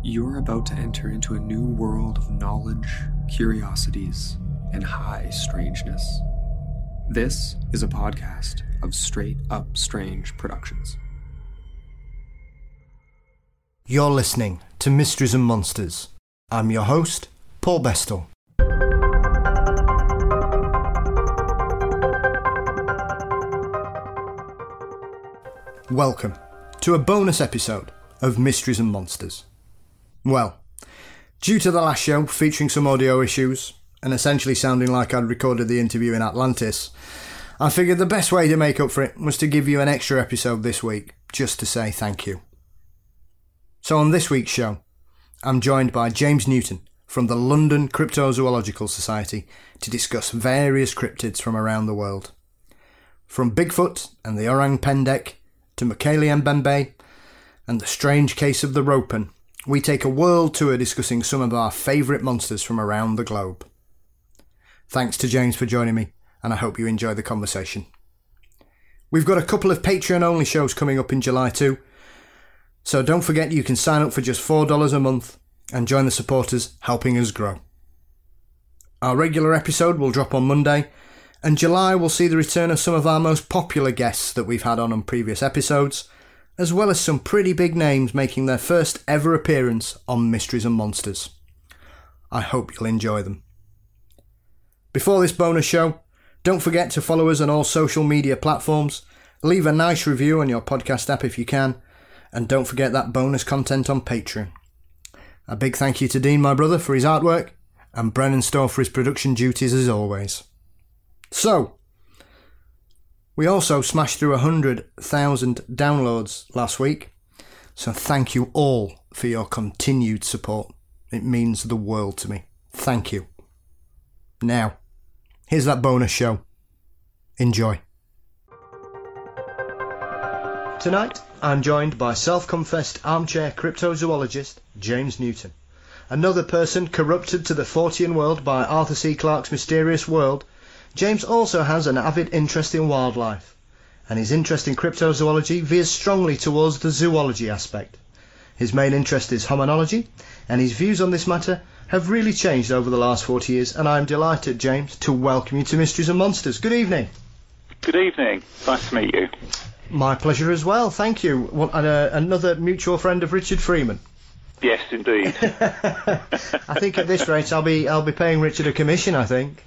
You're about to enter into a new world of knowledge, curiosities, and high strangeness. This is a podcast of Straight Up Strange Productions. You're listening to Mysteries and Monsters. I'm your host, Paul Bestel. Welcome to a bonus episode of Mysteries and Monsters. Well, due to the last show featuring some audio issues and essentially sounding like I'd recorded the interview in Atlantis, I figured the best way to make up for it was to give you an extra episode this week, just to say thank you. So on this week's show, I'm joined by James Newton from the London Cryptozoological Society to discuss various cryptids from around the world. From Bigfoot and the Orang Pendek to Mokele Mbembe and the strange case of the Ropen, we take a world tour discussing some of our favourite monsters from around the globe. Thanks to James for joining me, and I hope you enjoy the conversation. We've got a couple of Patreon-only shows coming up in July too, so don't forget you can sign up for just $4 a month and join the supporters helping us grow. Our regular episode will drop on Monday, and July will see the return of some of our most popular guests that we've had on previous episodes, as well as some pretty big names making their first ever appearance on Mysteries and Monsters. I hope you'll enjoy them. Before this bonus show, don't forget to follow us on all social media platforms, leave a nice review on your podcast app if you can, and don't forget that bonus content on Patreon. A big thank you to Dean, my brother, for his artwork, and Brennan Stowe for his production duties as always. So, we also smashed through 100,000 downloads last week, so thank you all for your continued support. It means the world to me. Thank you. Now, here's that bonus show. Enjoy. Tonight, I'm joined by self-confessed armchair cryptozoologist James Newton. Another person corrupted to the Fortean world by Arthur C. Clarke's Mysterious World, James also has an avid interest in wildlife, and his interest in cryptozoology veers strongly towards the zoology aspect. His main interest is hominology, and his views on this matter have really changed over the last 40 years, and I am delighted, James, to welcome you to Mysteries and Monsters. Good evening. Good evening. Nice to meet you. My pleasure as well, thank you. And another mutual friend of Richard Freeman. Yes, indeed. I think at this rate I'll be paying Richard a commission, I think.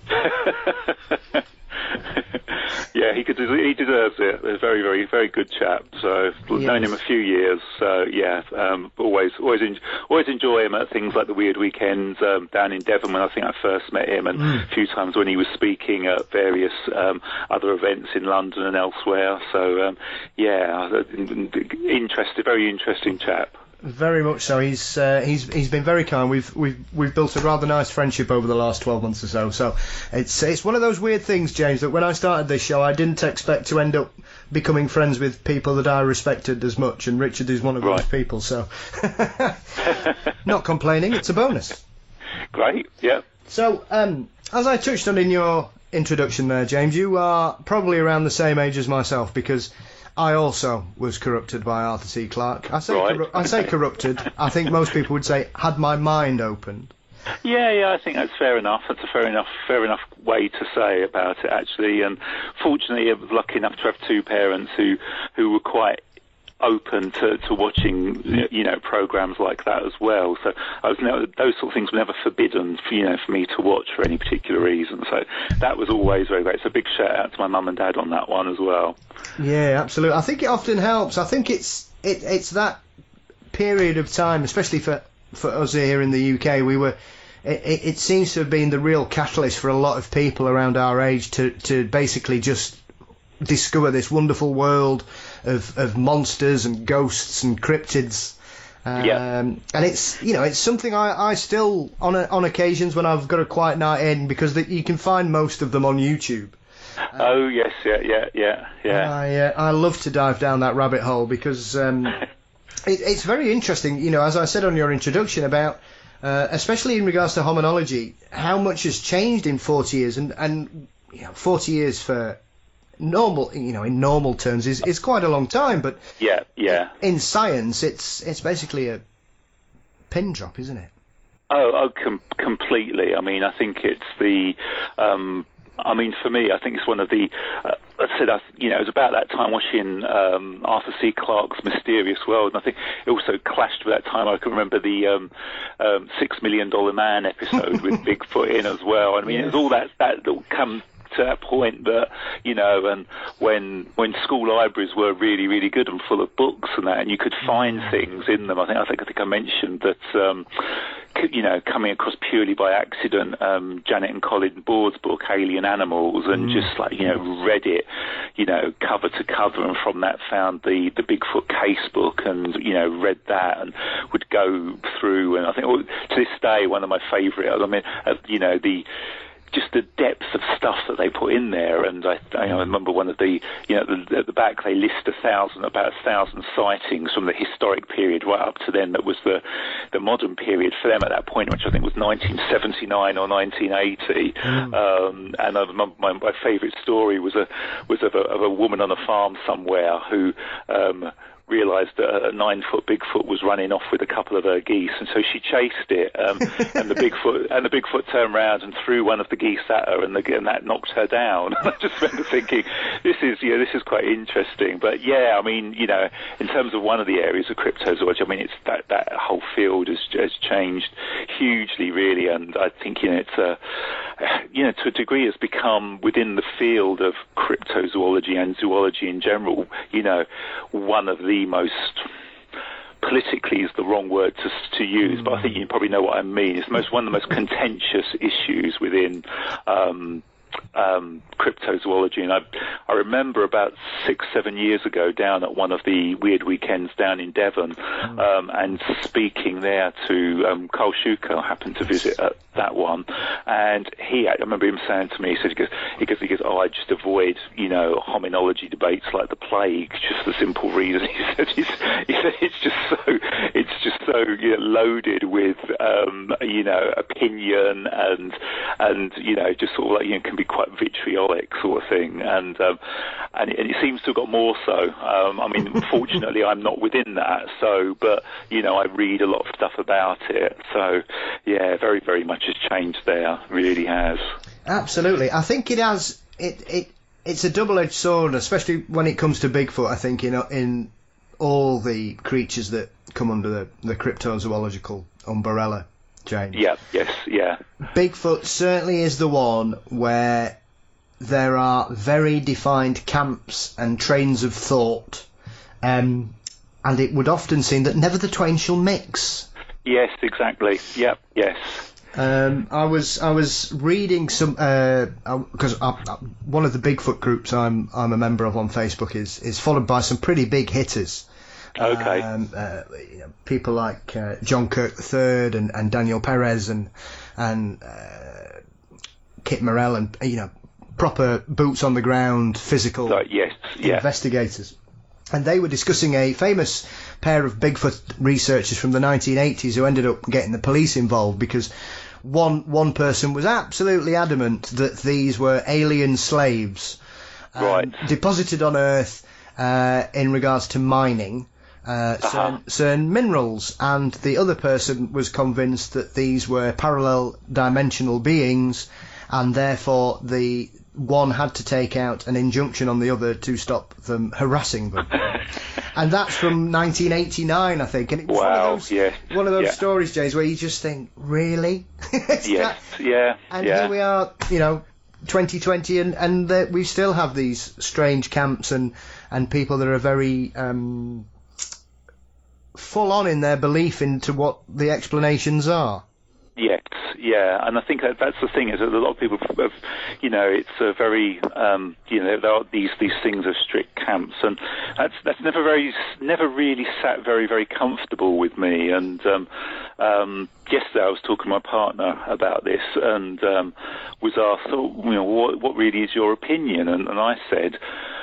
Yeah, he deserves it. A very, very, very good chap. So I've known him a few years. So yeah, always enjoy him at things like the Weird Weekends down in Devon when I think I first met him, and a few times when he was speaking at various other events in London and elsewhere. So very interesting chap. Very much so. He's been very kind. We've built a rather nice friendship over the last 12 months or so. So it's one of those weird things, James, that when I started this show, I didn't expect to end up becoming friends with people that I respected as much, and Richard is one of those people. So not complaining. It's a bonus. Great. Yeah. So as I touched on in your introduction there, James, you are probably around the same age as myself, because I also was corrupted by Arthur C. Clarke. I say corrupted. I think most people would say had my mind opened. Yeah, I think that's fair enough. That's a fair enough way to say about it, actually. And fortunately, I was lucky enough to have two parents who were quite open to watching, programs like that as well. So those sort of things were never forbidden for me to watch for any particular reason. So that was always very great. So big shout out to my mum and dad on that one as well. Yeah, absolutely. I think it often helps. I think it's that period of time, especially for us here in the UK. It seems to have been the real catalyst for a lot of people around our age to basically just discover this wonderful world of monsters and ghosts and cryptids. And it's something I still on occasions when I've got a quiet night in, because you can find most of them on YouTube. Oh yes, yeah. I love to dive down that rabbit hole because it's very interesting. As I said on your introduction about, especially in regards to hominology, how much has changed in 40 years, and 40 years for normal, in normal terms is quite a long time, but yeah. in science it's basically pin drop, isn't it? Completely. I mean, I think it's the. For me, I think it's one of the. I said, it was about that time watching Arthur C. Clarke's Mysterious World, and I think it also clashed with that time. I can remember the $6 Million Man episode with Bigfoot in as well. I mean, It was all that come to that point that, and when school libraries were really, really good and full of books and that, and you could find things in them. I think I mentioned that, coming across purely by accident, Janet and Colin Board's book, Alien Animals, and just read it, cover to cover, and from that found the Bigfoot case book and, read that and would go through. And I think to this day, one of my favourite, just the depth of stuff that they put in there, and I remember one of the, at the back they list about 1,000 sightings from the historic period right up to then that was the modern period for them at that point, which I think was 1979 or 1980. And I remember my favourite story was of a woman on a farm somewhere who realised that a 9-foot Bigfoot was running off with a couple of her geese, and so she chased it, and the Bigfoot turned around and threw one of the geese at her, and that knocked her down. I just remember thinking, this is quite interesting. But in terms of one of the areas of cryptozoology, it's that whole field has changed hugely, really, and I think it's to a degree has become, within the field of cryptozoology and zoology in general, one of the most, politically is the wrong word to use, but I think you probably know what I mean. It's one of the most contentious issues within cryptozoology, and I remember about 6-7 years ago down at one of the Weird Weekends down in Devon, and speaking there to Carl Schuker. I happened to visit at that one, and I remember him saying to me, he goes, I just avoid hominology debates like the plague, just the simple reason. He said it's just so loaded with opinion and just sort of can be quite vitriolic sort of thing, and it seems to have got more so. Fortunately, I'm not within that, but I read a lot of stuff about it. So yeah, very, very much has changed there. Really has. Absolutely, I think it has. It's a double-edged sword, especially when it comes to Bigfoot. I think in all the creatures that come under the cryptozoological umbrella, James. Yeah. Yes. Yeah. Bigfoot certainly is the one where there are very defined camps and trains of thought, and it would often seem that never the twain shall mix. Yes, exactly. Yep. Yes. I was reading some because one of the Bigfoot groups I'm a member of on Facebook is followed by some pretty big hitters. Okay. People like John Kirk III and Daniel Perez and Kit Morrell, and proper boots on the ground physical investigators. And they were discussing a famous pair of Bigfoot researchers from the 1980s who ended up getting the police involved because one person was absolutely adamant that these were alien slaves deposited on Earth in regards to mining certain minerals, and the other person was convinced that these were parallel dimensional beings, and therefore the one had to take out an injunction on the other to stop them harassing them. And that's from 1989, I think. And it was one of those stories, James, where you just think, really? Yes, And here we are, 2020, and we still have these strange camps and people that are very full on in their belief into what the explanations are. Yes, yeah, and I think that's the thing, is that a lot of people have, it's a very, there are these things of strict camps, and that's never really sat very, very comfortable with me. And yesterday I was talking to my partner about this, and was asked, what really is your opinion? And I said,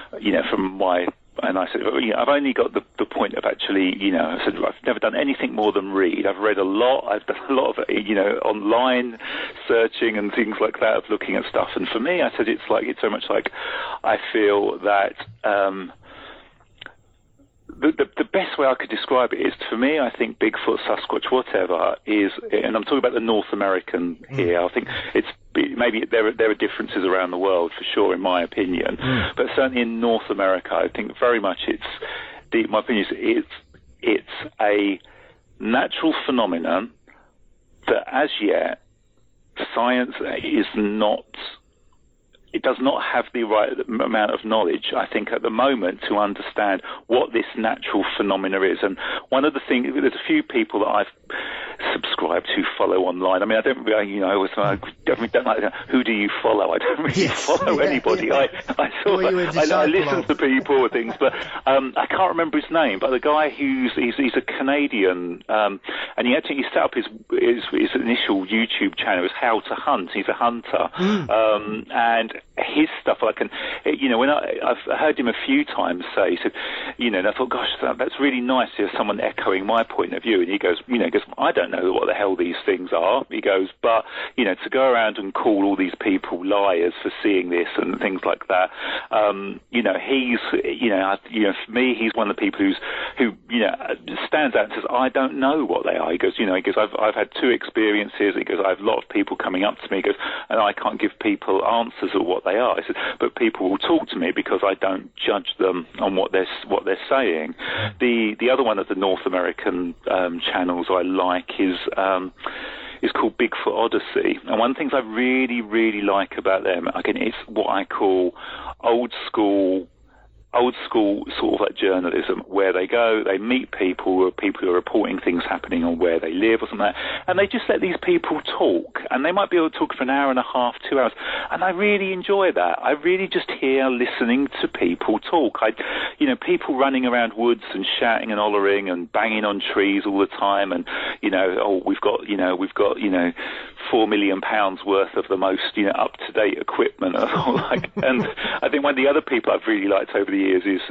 I said, I've only got the point of actually, I said, I've never done anything more than read. I've read a lot. I've done a lot of, online searching and things like that, of looking at stuff. And for me, I said, it's so much like I feel that the best way I could describe it is, for me, I think Bigfoot, Sasquatch, whatever is, and I'm talking about the North American here. I think it's maybe there are differences around the world for sure, in my opinion, but certainly in North America, I think very much my opinion is it's a natural phenomenon that as yet science is not. It does not have the right amount of knowledge, I think, at the moment to understand what this natural phenomena is. And one of the things, there's a few people that I've subscribed to, follow online. I mean, I don't really, I definitely don't like, who do you follow? I don't really follow anybody. Yeah. I listen to people or things, but I can't remember his name. But the guy he's a Canadian, and he set up his initial YouTube channel as How to Hunt. He's a hunter, and his stuff, when I've heard him a few times say, he said, and I thought, gosh, that's really nice to hear someone echoing my point of view. And he goes, I don't know what the hell these things are. He goes, but, to go around and call all these people liars for seeing this and things like that, he's, for me, he's one of the people who stands out and says, I don't know what they are. He goes, I've had 2 experiences. He goes, I have a lot of people coming up to me. He goes, and I can't give people answers or what they are. I said, but people will talk to me because I don't judge them on what they're saying. The other one of the North American channels I like is called Bigfoot Odyssey, and one of the things I really, really like about them, again, it's what I call old school sort of like journalism, where they go, they meet people who are reporting things happening on where they live or something like that, and they just let these people talk, and they might be able to talk for an hour and a half, 2 hours, and I really enjoy that. I really just hear listening to people talk. People running around woods and shouting and hollering and banging on trees all the time, and we've got £4 million worth of the most up-to-date equipment, and I think one of the other people I've really liked over the years is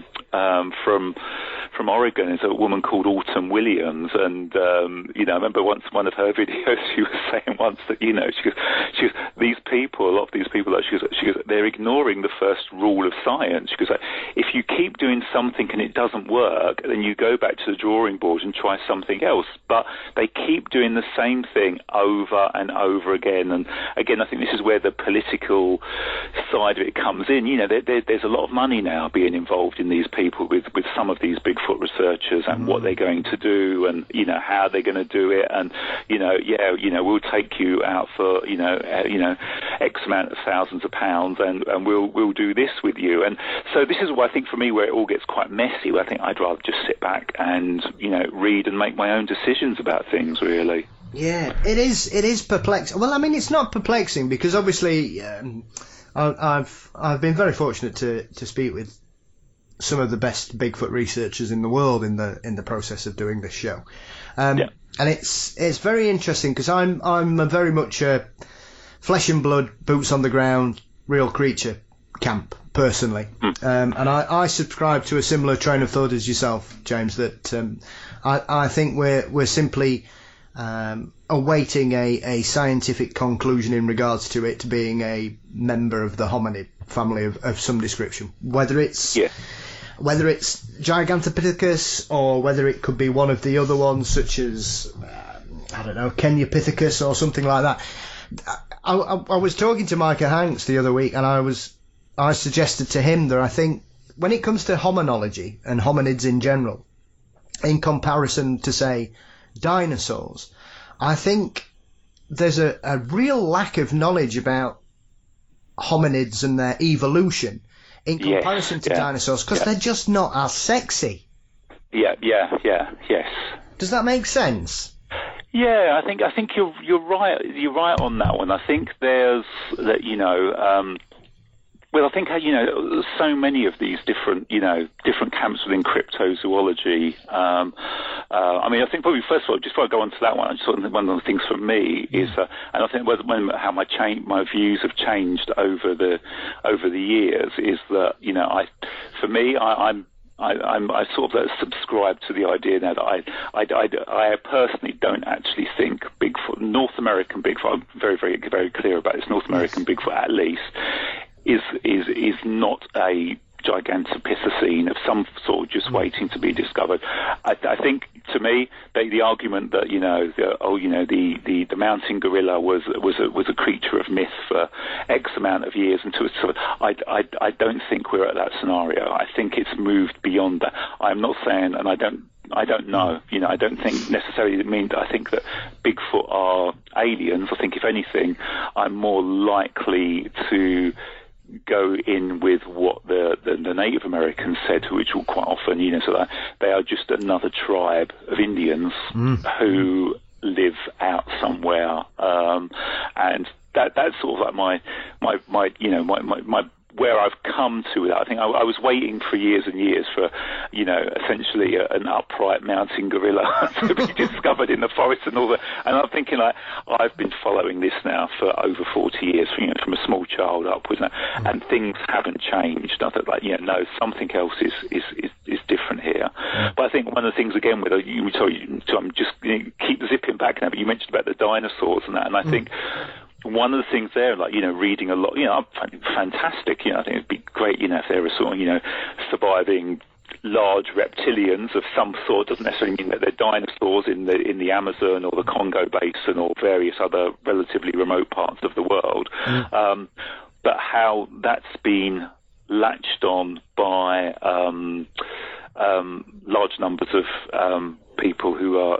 from Oregon, is a woman called Autumn Williams, and I remember once one of her videos she was saying once that she goes these people, a lot of these people, she goes they're ignoring the first rule of science. She goes, if you keep doing something and it doesn't work, then you go back to the drawing board and try something else. But they keep doing the same thing over and over again. And again, I think this is where the political side of it comes in. There's a lot of money now being involved in these people with some of these Bigfoot researchers and what they're going to do and how they're going to do it, and we'll take you out for X amount of thousands of pounds, and we'll do this with you. And so this is what I think, for me, where it all gets quite messy, where I think I'd rather just sit back and read and make my own decisions about things, really. Yeah, it is perplexing. Well, I mean, it's not perplexing because obviously I've been very fortunate to speak with some of the best Bigfoot researchers in the world in the process of doing this show, and it's very interesting because I'm a very much a flesh and blood, boots on the ground, real creature camp personally, and I subscribe to a similar train of thought as yourself, James. That I think we're simply awaiting a scientific conclusion in regards to it being a member of the hominid family of some description, whether it's Gigantopithecus or whether it could be one of the other ones, such as Kenyapithecus or something like that. I was talking to Micah Hanks the other week, and I suggested to him that I think when it comes to hominology and hominids in general, in comparison to, say, dinosaurs, I think there's a real lack of knowledge about hominids and their evolution in comparison to dinosaurs, because they're just not as sexy. Yes. Does that make sense? Yeah, I think you're right. You're right on that one. I think there's that well, I think so many of these different camps within cryptozoology. I mean, I think probably first of all, just before I go on to that one, one of the things for me is, and I think how my views have changed over the years is that I sort of subscribe to the idea now that I personally don't actually think Bigfoot, North American Bigfoot, I'm very, very, very clear about this, North American Bigfoot at least, is not a Gigantopithecine of some sort, just waiting to be discovered. I think, to me, the argument that the mountain gorilla was a creature of myth for X amount of years until it's sort of, I don't think we're at that scenario. I think it's moved beyond that. I'm not saying, and I don't know. I don't think necessarily it means. I think that Bigfoot are aliens. I think, if anything, I'm more likely to go in with what the Native Americans said, which will quite often, so that they are just another tribe of Indians who live out somewhere, and that's sort of like my where I've come to with that. I think I was waiting for years and years for, essentially an upright mountain gorilla to be discovered in the forest and all that. And I'm thinking, like, I've been following this now for over 40 years, from a small child upwards, and things haven't changed. I thought, like, no, something else is different here. But I think one of the things, again, with I'm just keep zipping back now, but you mentioned about the dinosaurs and that, and I think one of the things there, like, reading a lot, I find it fantastic. I think it'd be great, if there were sort of, surviving large reptilians of some sort. Doesn't necessarily mean that they're dinosaurs in the Amazon or the Congo Basin or various other relatively remote parts of the world. But how that's been latched on by large numbers of people who are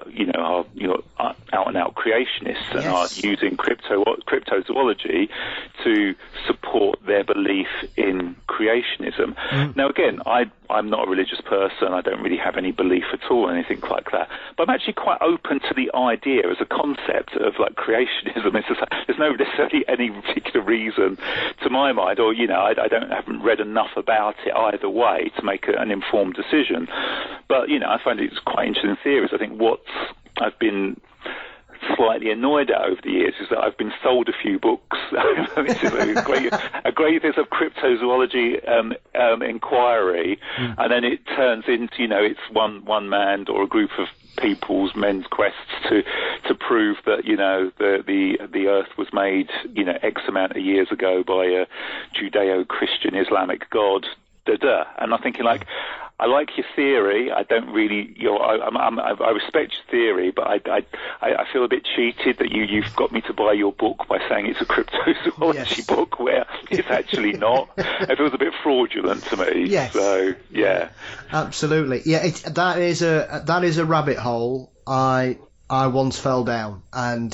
out and out creationists and are using cryptozoology to support their belief in creationism. Now, again, I'm not a religious person. I don't really have any belief at all or anything like that. But I'm actually quite open to the idea as a concept of, like, creationism. It's just, there's no necessarily any particular reason to my mind, or I haven't read enough about it either way to make an informed decision. But I find it's quite interesting theories. I think what I've been slightly annoyed at over the years is that I've been sold a few books. This is a great piece of cryptozoology inquiry, and then it turns into it's one man or a group of people's men's quests to prove that the Earth was made X amount of years ago by a Judeo-Christian Islamic god. And I'm thinking, like, I like your theory. I don't really, I respect your theory, but I feel a bit cheated that you've got me to buy your book by saying it's a cryptozoology book where it's actually not. It feels a bit fraudulent to me. Yes. So, yeah. Absolutely. Yeah, that is a rabbit hole I once fell down, and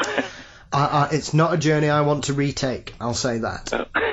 it's not a journey I want to retake. I'll say that.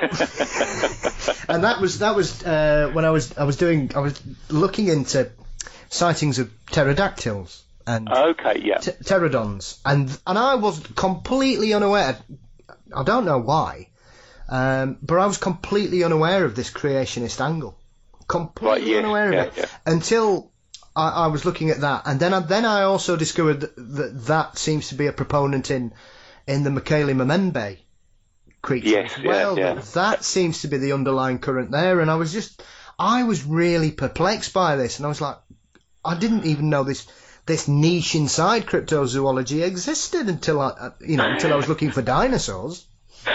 And that was when I was looking into sightings of pterodactyls and pterodons, and I was completely unaware. I don't know why, but I was completely unaware of this creationist angle. Completely unaware of it until I was looking at that, and then I also discovered that seems to be a proponent in the Michele Memembe creature as well. That seems to be the underlying current there, and I was really perplexed by this, and I was like, I didn't even know this niche inside cryptozoology existed until I was looking for dinosaurs.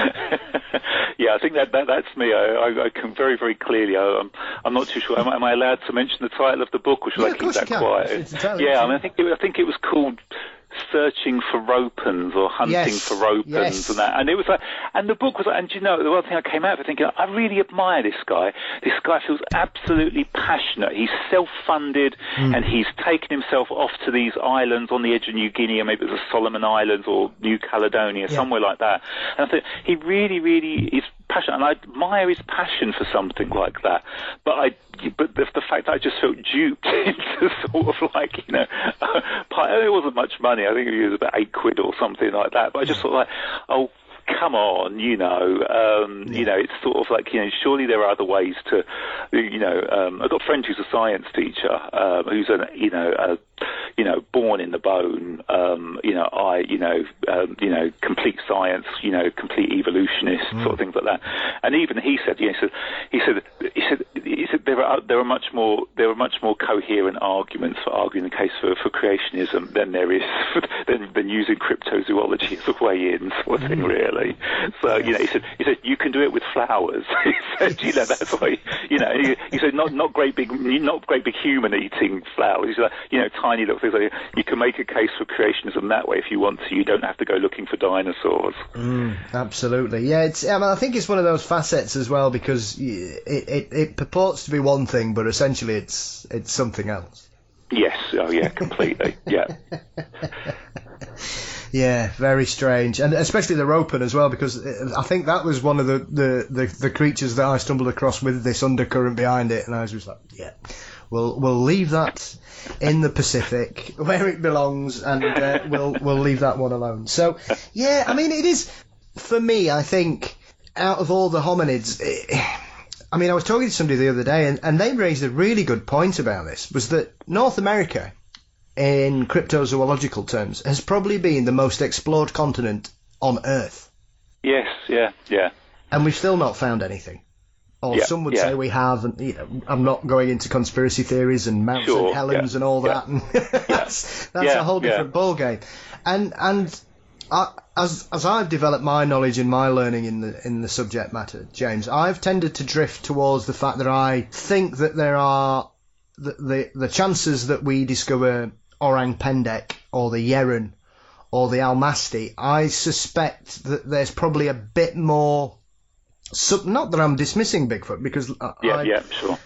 Yeah, I think that's me. I can very, very clearly. I'm not too sure. Am I allowed to mention the title of the book, or should I keep that quiet? I think it was called Searching for Ropens or Hunting for Ropens and that. And it was like, and the book was like, and the one thing I came out of thinking, I really admire this guy. This guy feels absolutely passionate. He's self-funded and he's taken himself off to these islands on the edge of New Guinea, or maybe it was the Solomon Islands or New Caledonia, somewhere like that. And I think he really, really is passionate, and I admire his passion for something like that. But the fact that I just felt duped into sort of like, it wasn't much money. I think it was about £8 or something like that. But I just thought, like, oh, come on, it's sort of like, surely there are other ways to, I've got a friend who's a science teacher, who's born in the bone, complete science, complete evolutionist, sort of things like that. And even he said there are much more coherent arguments for arguing the case for creationism than there is than using cryptozoology as a way in, sort of thing, really. So he said you can do it with flowers. He said that's why he said not great big human eating flowers. Tiny little things. Like, you can make a case for creationism that way if you want to. You don't have to go looking for dinosaurs. Absolutely, yeah. I think it's one of those facets as well, because it purports to be one thing, but essentially it's something else. Yes. Oh, yeah. Completely. Yeah. Yeah, very strange, and especially the Ropen as well, because I think that was one of the creatures that I stumbled across with this undercurrent behind it, and I was just like, yeah, we'll leave that in the Pacific where it belongs, and we'll leave that one alone. So, yeah, I mean, it is, for me, I think, out of all the hominids, I was talking to somebody the other day, and they raised a really good point about this, was that North America, in cryptozoological terms, has probably been the most explored continent on Earth. Yes, yeah. And we've still not found anything. Or some would say we have, and I'm not going into conspiracy theories and Mount St. Helens and all that. And that's a whole different ballgame. And as I've developed my knowledge and my learning in the subject matter, James, I've tended to drift towards the fact that I think that there are the chances that we discover Orang Pendek or the Yeren or the Almasti. I suspect that there's probably a bit more. Not that I'm dismissing Bigfoot, because sure.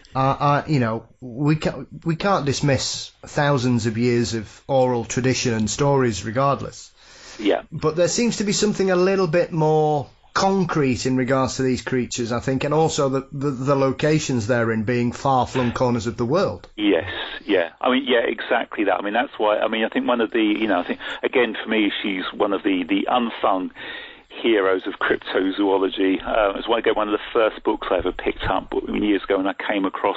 We can't dismiss thousands of years of oral tradition and stories, regardless. Yeah. But there seems to be something a little bit more concrete in regards to these creatures, I think, and also the locations they're in being far-flung corners of the world. Yes, yeah. Exactly that. That's why. I think one of the, I think again for me, she's one of the unsung heroes of cryptozoology. It's why I go one of the first books I ever picked up years ago, and I came across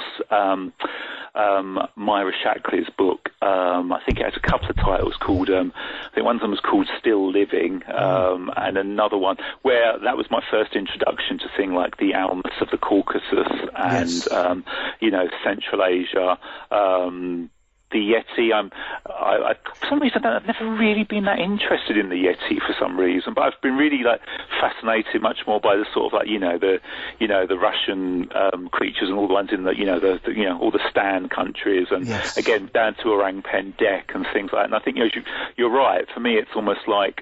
Myra Shackley's book. I think it has a couple of titles called, I think one of them was called Still Living, and another one where that was my first introduction to things like the Almas of the Caucasus and, Central Asia, the Yeti. For some reason, I've never really been that interested in the Yeti for some reason, but I've been really fascinated much more by the sort of the Russian creatures and all the ones in all the Stan countries, and again down to Orang Pendek and things like that. And I think you're right. For me, it's almost like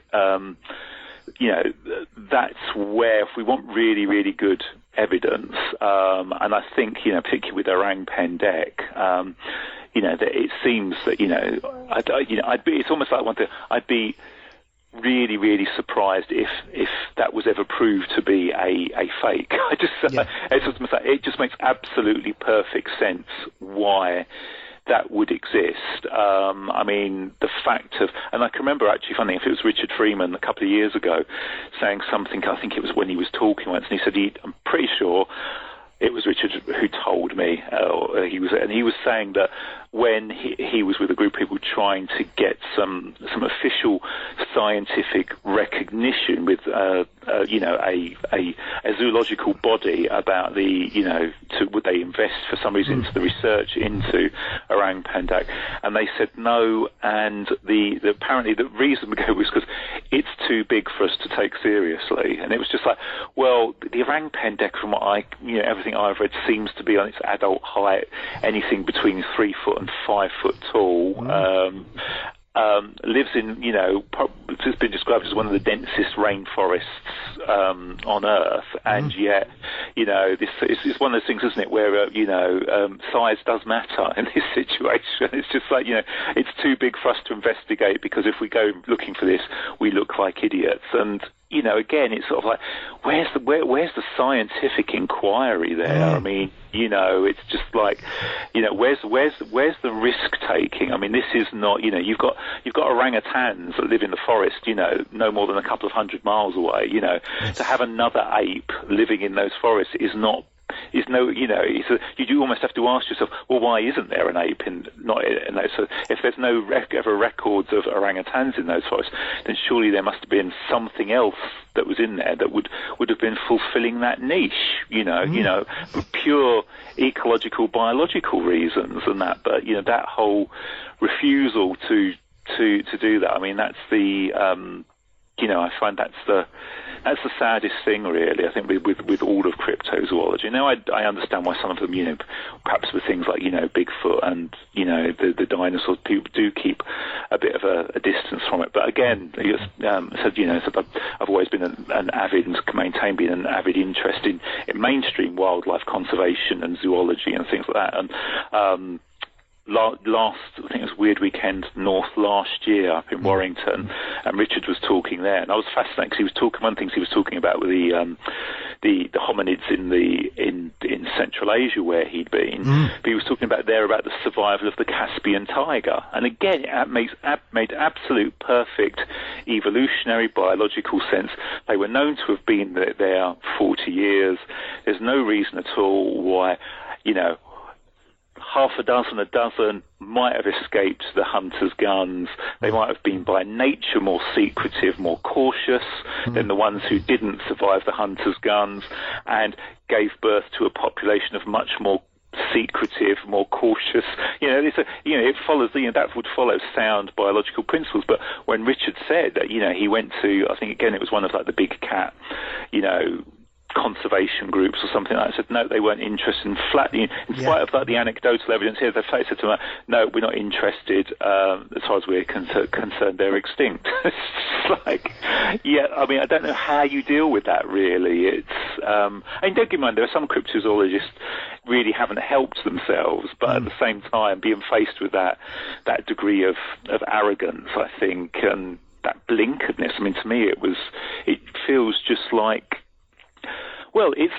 that's where, if we want really, really good evidence, and I think particularly with Orang Pendek. That it seems that it's almost like I'd be really, really surprised if that was ever proved to be a fake. It just makes absolutely perfect sense why that would exist. The fact of, and I can remember actually, funny if it was Richard Freeman a couple of years ago saying something. I think it was when he was talking once, and he said I'm pretty sure it was Richard who told me, he was saying that when he was with a group of people trying to get some official scientific recognition with a zoological body about would they invest for some reason into the research into Orang Pendek, and they said no, and apparently the reason we go was because it's too big for us to take seriously, and it was just like, well, the Orang Pendek, from what everything I've read, seems to be on its adult height anything between 3 foot and 5 foot tall. Lives in, it's been described as one of the densest rainforests on Earth, and yet, this is one of those things, isn't it, where size does matter in this situation. It's just like, it's too big for us to investigate, because if we go looking for this, we look like idiots. And again, it's sort of like, where's the scientific inquiry there? It's just like, where's the risk taking? This is not, you've got orangutans that live in the forest, no more than a couple of 100 miles away. To have another ape living in those forests is not you do almost have to ask yourself, well, why isn't there an ape in those? So if there's no ever records of orangutans in those forests, then surely there must have been something else that was in there that would have been fulfilling that niche, for pure ecological, biological reasons and that. But that whole refusal to do that. I mean, that's the I find that's the saddest thing, really. I think with all of cryptozoology. Now, I understand why some of them, perhaps with things like Bigfoot and the dinosaurs, people do keep a bit of a distance from it. But again, I've always been an avid and maintained being an avid interest in mainstream wildlife conservation and zoology and things like that. And last, I think it was Weird Weekend North last year up in Warrington, and Richard was talking there, and I was fascinated because one of the things he was talking about with the hominids in Central Asia where he'd been. But he was talking about the survival of the Caspian tiger, and again, it made absolute perfect evolutionary biological sense. They were known to have been there 40 years. There's no reason at all why, half a dozen might have escaped the hunter's guns. They might have been by nature more secretive, more cautious than the ones who didn't survive the hunter's guns and gave birth to a population of much more secretive, more cautious. It follows. That would follow sound biological principles. But when Richard said that, he went to, I think again it was one of like the big cat, conservation groups or something like that, said no, they weren't interested in flatly, in spite of like the anecdotal evidence here, they said to them, no, we're not interested, as far as we're concerned, they're extinct. It's like, I mean, I don't know how you deal with that, really. It's, and don't get me wrong, there are some cryptozoologists really haven't helped themselves, but at the same time, being faced with that degree of arrogance, I think, and that blinkeredness, I mean, to me, it feels just like, well, it's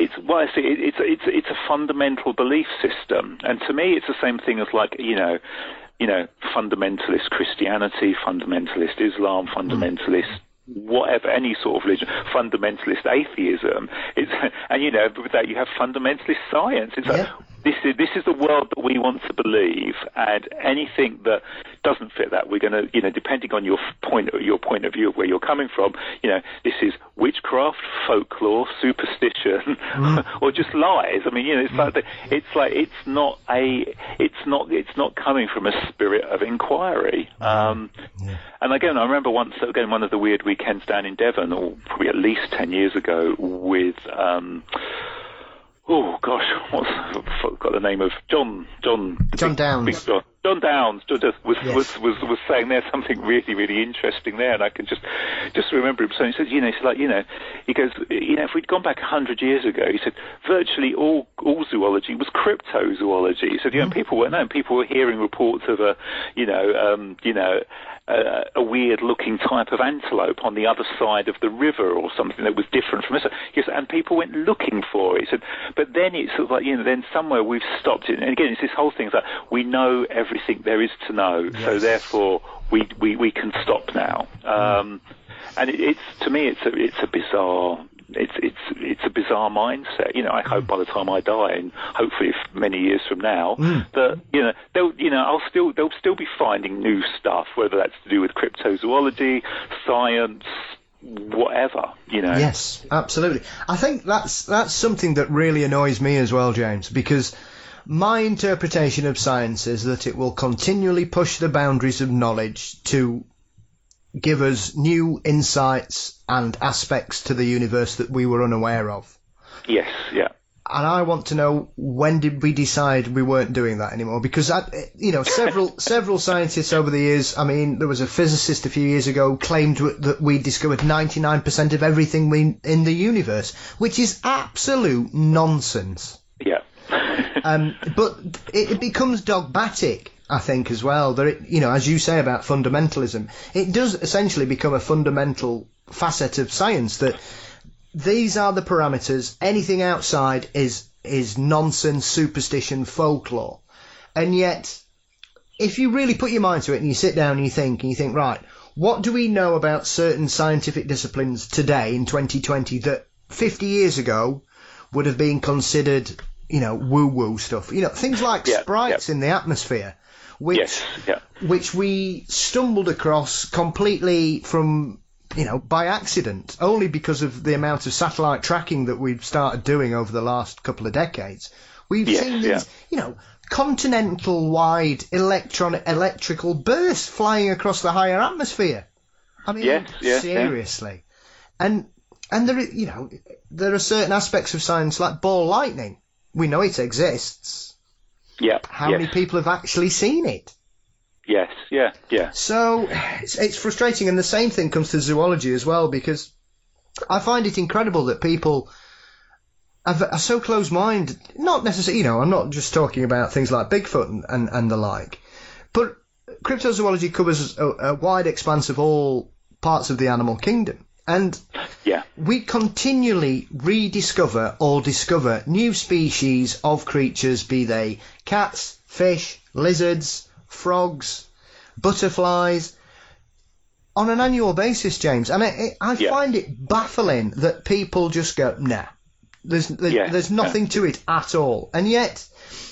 a fundamental belief system, and to me, it's the same thing as like fundamentalist Christianity, fundamentalist Islam, fundamentalist whatever, any sort of religion, fundamentalist atheism. But with that you have fundamentalist science. It's like, this is the world that we want to believe, and anything that doesn't fit that, we're going to, depending on your point of view of where you're coming from, this is witchcraft, folklore, superstition, or just lies. I mean, it's not coming from a spirit of inquiry. And again, I remember once, one of the Weird Weekends down in Devon, or probably at least 10 years ago, with oh gosh, I've got the name of John Downs. John Downs was saying there's something really, really interesting there, and I can just remember him saying, he said, he goes, if we'd gone back 100 years ago, he said, virtually all zoology was cryptozoology. He said, people were hearing reports of a weird-looking type of antelope on the other side of the river or something that was different from this. And people went looking for it. He said, but then it's sort of like, then somewhere we've stopped it. And again, it's this whole thing that we know everything there is to know, so therefore we can stop now. And it's to me, it's a bizarre. It's a bizarre mindset. I hope by the time I die, and hopefully many years from now, that they'll still be finding new stuff, whether that's to do with cryptozoology, science, whatever. Yes, absolutely. I think that's something that really annoys me as well, James, because my interpretation of science is that it will continually push the boundaries of knowledge to give us new insights and aspects to the universe that we were unaware of. Yes, yeah. And I want to know, when did we decide we weren't doing that anymore? Because, several scientists over the years, I mean, there was a physicist a few years ago claimed that we discovered 99% of everything in the universe, which is absolute nonsense. Yeah. But it becomes dogmatic, I think, as well. That as you say about fundamentalism, it does essentially become a fundamental facet of science, that these are the parameters. Anything outside is nonsense, superstition, folklore. And yet, if you really put your mind to it and you sit down and you think, right, what do we know about certain scientific disciplines today in 2020 that 50 years ago would have been considered, woo-woo stuff. Things like sprites in the atmosphere, which we stumbled across completely from, by accident, only because of the amount of satellite tracking that we've started doing over the last couple of decades. We've seen these, continental-wide electrical bursts flying across the higher atmosphere. I mean, seriously. And there are certain aspects of science like ball lightning. We know it exists. Yeah. How many people have actually seen it? Yes, yeah. So it's frustrating, and the same thing comes to zoology as well, because I find it incredible that people are so close-minded. Not necessarily, I'm not just talking about things like Bigfoot and the like, but cryptozoology covers a wide expanse of all parts of the animal kingdom. And we continually rediscover or discover new species of creatures, be they cats, fish, lizards, frogs, butterflies, on an annual basis, James. And I find it baffling that people just go, nah, there's nothing to it at all. And yet,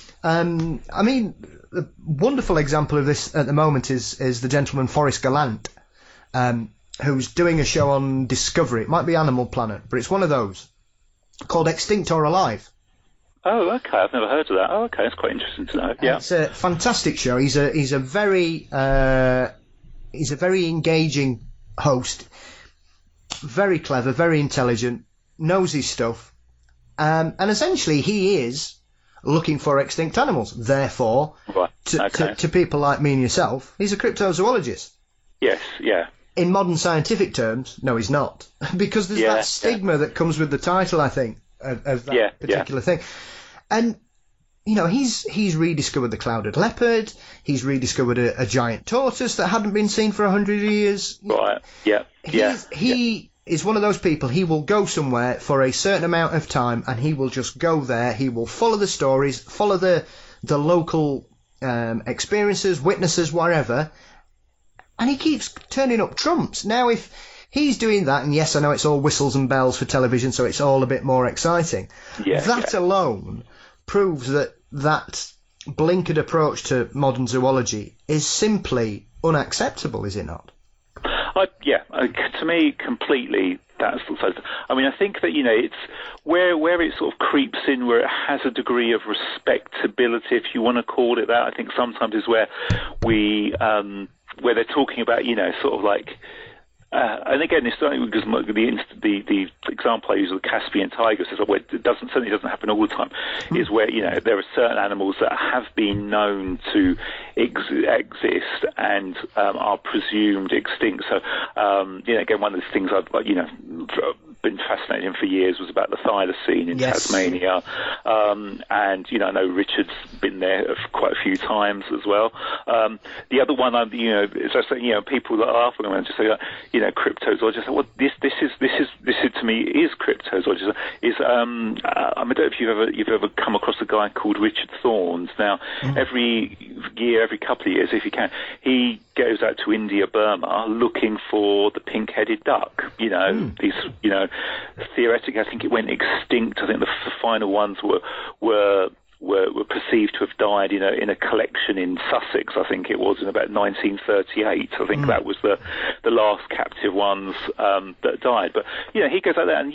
the wonderful example of this at the moment is the gentleman Forrest Gallant, who's doing a show on Discovery. It might be Animal Planet, but it's one of those, called Extinct or Alive. Oh, okay. I've never heard of that. Oh, okay. That's quite interesting to know. Yeah, it's a fantastic show. He's a very engaging host, very clever, very intelligent, knows his stuff, and essentially he is looking for extinct animals. Therefore, to people like me and yourself, he's a cryptozoologist. Yes. Yeah. In modern scientific terms, no, he's not, because there's that stigma that comes with the title, I think, of that particular thing. And, he's rediscovered the clouded leopard, he's rediscovered a giant tortoise that hadn't been seen for 100 years. Right, He is one of those people, he will go somewhere for a certain amount of time, and he will just go there, he will follow the stories, follow the local experiences, witnesses, whatever, and he keeps turning up trumps. Now, if he's doing that, and yes, I know it's all whistles and bells for television, so it's all a bit more exciting. That alone proves that blinkered approach to modern zoology is simply unacceptable, is it not? To me, completely. I think that it's where it sort of creeps in, where it has a degree of respectability, if you want to call it that. I think sometimes is where where they're talking about, sort of like. And again, it's something because the example I use of the Caspian tiger says it certainly doesn't happen all the time. Is where there are certain animals that have been known to exist and are presumed extinct. So again, one of the things I've been fascinated in for years was about the thylacine in Tasmania, and I know Richard's been there quite a few times as well. The other one, people that laugh when I just say, cryptozoology. Well, this is to me is cryptozoology. I don't know if you've ever come across a guy called Richard Thorns. Now, every couple of years, if you can, he goes out to India, Burma, looking for the pink-headed duck. These, theoretically, I think it went extinct. I think the final ones were perceived to have died in a collection in Sussex. I think it was in about 1938. I think that was the last captive ones that died. But he goes out there, and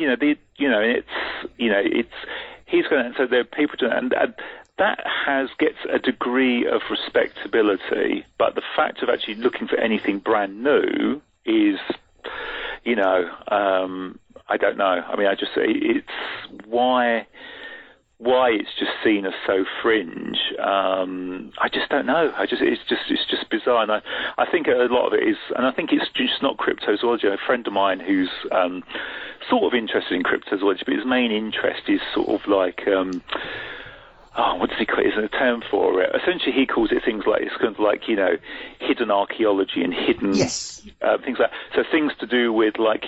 he's going. So there are people doing, and that gets a degree of respectability. But the fact of actually looking for anything brand new is, I don't know. I mean, it's why it's just seen as so fringe. I just don't know. It's just bizarre. And I think a lot of it is, and I think it's just not cryptozoology. A friend of mine who's sort of interested in cryptozoology, but his main interest is sort of like, what does he call it? Is there a term for it? Essentially, he calls it things like, it's kind of like, hidden archaeology and hidden things like that. So things to do with like,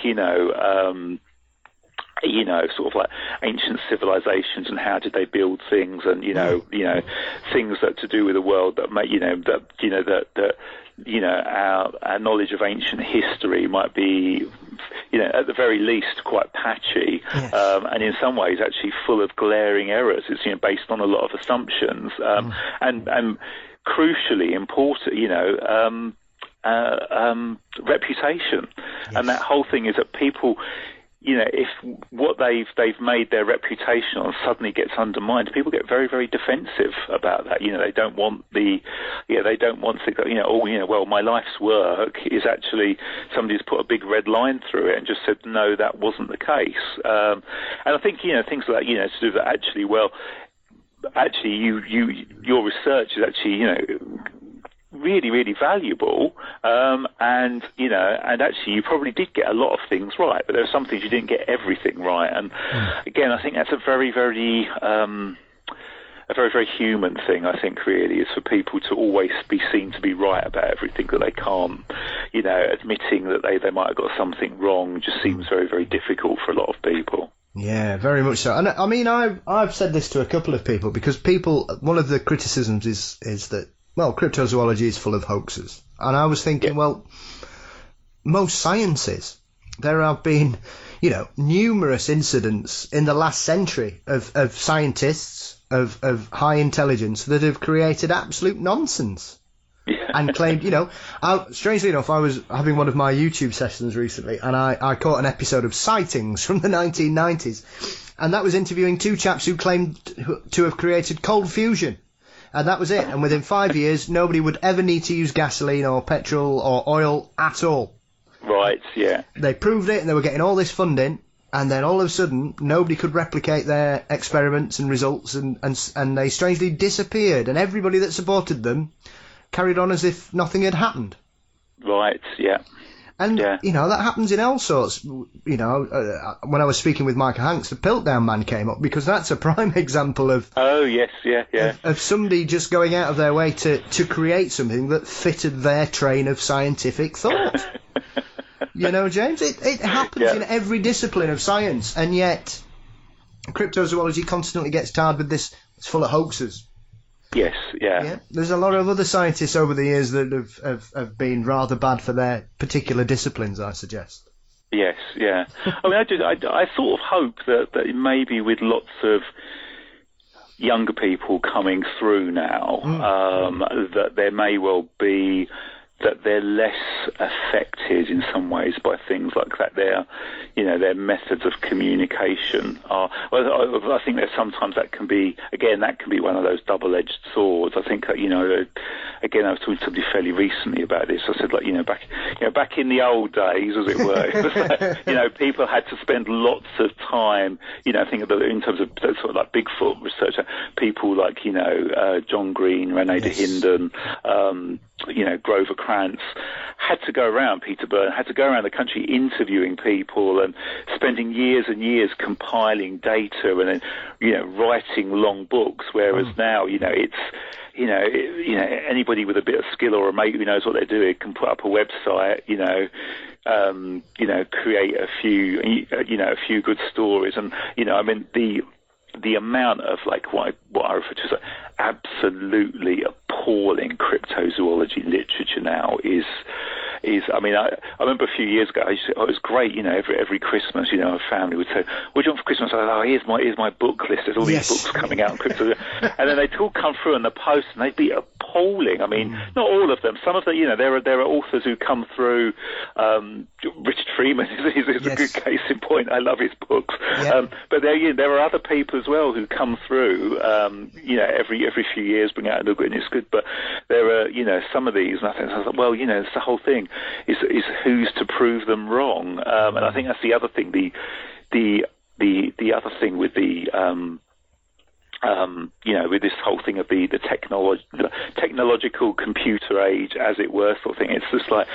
sort of like ancient civilizations and how did they build things, and things that to do with the world that make our knowledge of ancient history might be at the very least, quite patchy, Yes. and in some ways actually full of glaring errors. It's based on a lot of assumptions, and crucially important, reputation. Yes. And that whole thing is that people, if what they've made their reputation on suddenly gets undermined, people get very, very defensive about that. They don't want they don't want to think, well, my life's work is actually somebody's put a big red line through it and just said, no, that wasn't the case. And I think, things like that, to do that actually, well, actually your research is actually, really, really valuable, and actually you probably did get a lot of things right, but there are some things you didn't get everything right. And again, I think that's a very, very very human thing. I think really is for people to always be seen to be right about everything, that they can't, admitting that they might have got something wrong just seems very, very difficult for a lot of people. Yeah, very much so. And I mean, I've said this to a couple of people, because one of the criticisms is that, well, cryptozoology is full of hoaxes. And I was thinking, well, most sciences, there have been, numerous incidents in the last century of scientists of high intelligence that have created absolute nonsense. And claimed, strangely enough, I was having one of my YouTube sessions recently, and I caught an episode of Sightings from the 1990s, and that was interviewing two chaps who claimed to have created cold fusion. And that was it. And within 5 years, nobody would ever need to use gasoline or petrol or oil at all. Right, yeah. They proved it, and they were getting all this funding, and then all of a sudden, nobody could replicate their experiments and results, and they strangely disappeared, and everybody that supported them carried on as if nothing had happened. Right, yeah. And, that happens in all sorts. When I was speaking with Michael Hanks, the Piltdown Man came up, because that's a prime example of... Oh, yes, yeah. Of somebody just going out of their way to create something that fitted their train of scientific thought. James, it happens in every discipline of science, and yet cryptozoology constantly gets tarred with this, it's full of hoaxes. Yes, yeah. There's a lot of other scientists over the years that have been rather bad for their particular disciplines, I suggest. Yes, yeah. I mean, I sort of hope that maybe with lots of younger people coming through now, that there may well be that they're less affected in some ways by things like that. Their methods of communication are. Well, I think that sometimes that can be one of those double-edged swords. I think that again, I was talking to somebody fairly recently about this. I said, back in the old days, as it were, people had to spend lots of time. I think in terms of sort of like Bigfoot research, people like John Green, René de Hinden, Grover Krantz had to go around, Peter Byrne had to go around the country interviewing people and spending years and years compiling data and then, writing long books. Whereas now, it's, anybody with a bit of skill or a mate who knows what they're doing can put up a website, create a few good stories. And, the amount of what I refer to as absolutely appalling cryptozoology literature now is I mean, I remember a few years ago, it was great, every Christmas, a family would say, what do you want for Christmas? I said, here's my book list. There's all these books coming out on crypto. And then they'd all come through in the post, and they'd be appalling. I mean, not all of them. Some of the, there are authors who come through. Richard Freeman is a good case in point. I love his books. But there are other people as well who come through, every few years, bring out a book, and it's good. But there are, some of these, and I think, well, it's the whole thing is who's to prove them wrong. And I think that's the other thing. The other thing with the with this whole thing of the technological computer age, as it were, sort of thing. It's just like,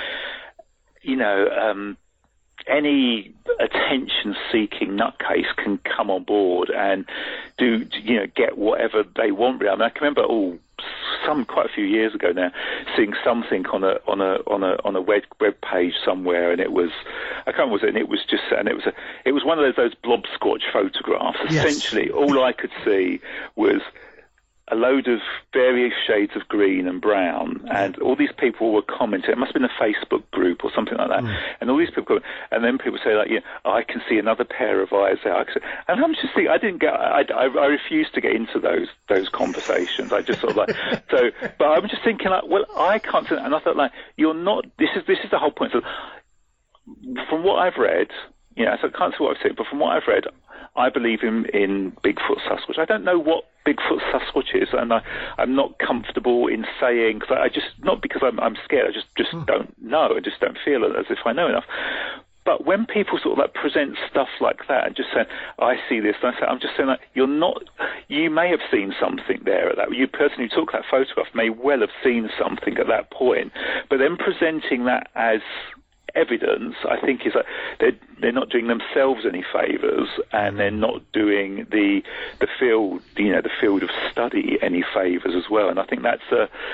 any attention-seeking nutcase can come on board and get whatever they want. I mean, I can remember quite a few years ago now, seeing something on a web page somewhere, and it was, I can't remember, and it was one of those blob squatch photographs. Essentially, all I could see was a load of various shades of green and brown, and all these people were commenting. It must have been a Facebook group or something like that. And all these people, and then people say like, I can see another pair of eyes out. And I'm just thinking, I refused to get into those conversations. I just sort of like, but I'm just thinking like, well, I can't see that. And I thought like, you're not, this is the whole point. So from what I've read, so I can't see what I've said, but from what I've read, I believe in Bigfoot Sasquatch. I don't know what Bigfoot Sasquatch is, and I'm not comfortable in saying, because I just, not because I'm scared, I just don't know, I just don't feel as if I know enough. But when people sort of like present stuff like that and just say, I see this, and I'm just saying like, you may have seen something there at that. You person who took that photograph may well have seen something at that point, but then presenting that as evidence, I think, is that they're not doing themselves any favours, and they're not doing the field, the field of study any favours as well. And I think I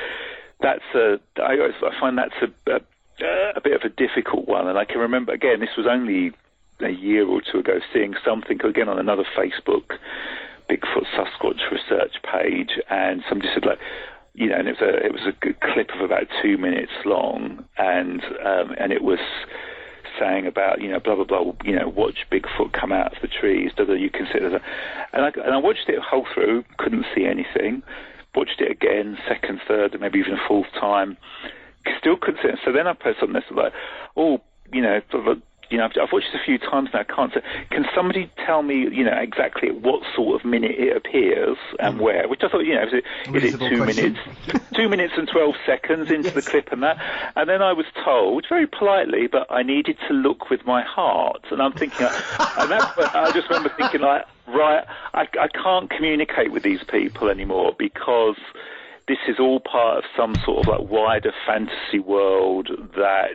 find that's a bit of a difficult one. And I can remember, again, this was only a year or two ago, seeing something again on another Facebook Bigfoot Sasquatch research page, and somebody said like, and it was a good clip of about 2 minutes long, and it was saying about blah blah blah, watch Bigfoot come out of the trees. Do you consider that? And I watched it whole through, couldn't see anything. Watched it again, second, third, and maybe even a fourth time, still couldn't see it. So then I posted on this like, I've watched it a few times now. I can't say. Can somebody tell me, exactly at what sort of minute it appears and where? Which I thought, is it 2 minutes, 2 minutes and 12 seconds into the clip and that? And then I was told very politely, but I needed to look with my heart. And I'm thinking, and that's when I just remember thinking like, right, I can't communicate with these people anymore, because this is all part of some sort of like wider fantasy world that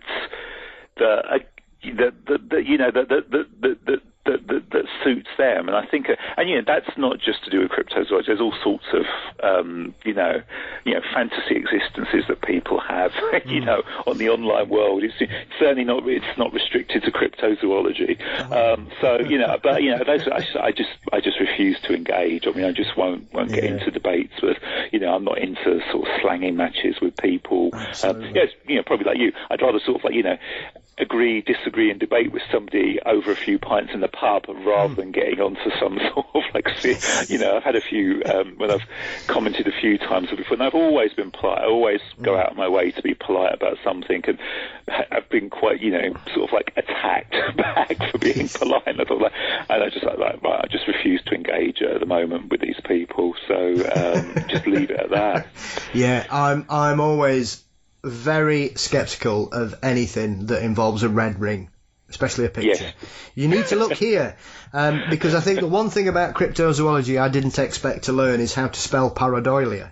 suits them. And I think, that's not just to do with cryptozoology. There's all sorts of, fantasy existences that people have, on the online world. It's certainly not. It's not restricted to cryptozoology. I just refuse to engage. I just won't get into debates with. I'm not into sort of slanging matches with people. Probably like you. I'd rather sort of like agree, disagree, and debate with somebody over a few pints in the pub rather than getting onto some sort of like, I've had a few, when I've commented a few times before, and I've always been polite. I always go out of my way to be polite about something, and I've been quite, sort of like attacked back for being polite. And I thought I just refuse to engage at the moment with these people. So just leave it at that. Yeah, I'm always very sceptical of anything that involves a red ring, especially a picture. Yes. You need to look here, because I think the one thing about cryptozoology I didn't expect to learn is how to spell pareidolia.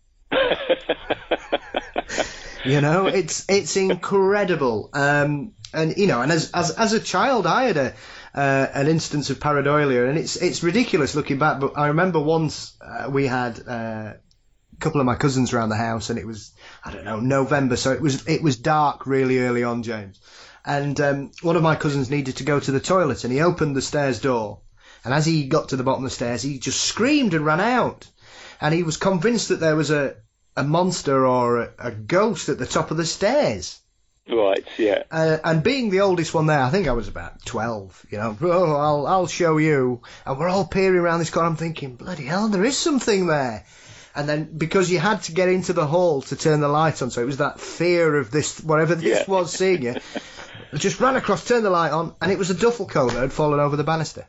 It's incredible. And as a child, I had an instance of pareidolia, and it's ridiculous looking back. But I remember once we had a couple of my cousins around the house, and it was, I don't know, November, so it was dark really early on, James. And one of my cousins needed to go to the toilet, and he opened the stairs door, and as he got to the bottom of the stairs, he just screamed and ran out. And he was convinced that there was a monster or a ghost at the top of the stairs. Right, yeah. And being the oldest one there, I think I was about 12, I'll show you. And we're all peering around this corner, I'm thinking, bloody hell, there is something there. And then, because you had to get into the hall to turn the light on, so it was that fear of this, whatever this was seeing you, I just ran across, turned the light on, and it was a duffel coat that had fallen over the banister.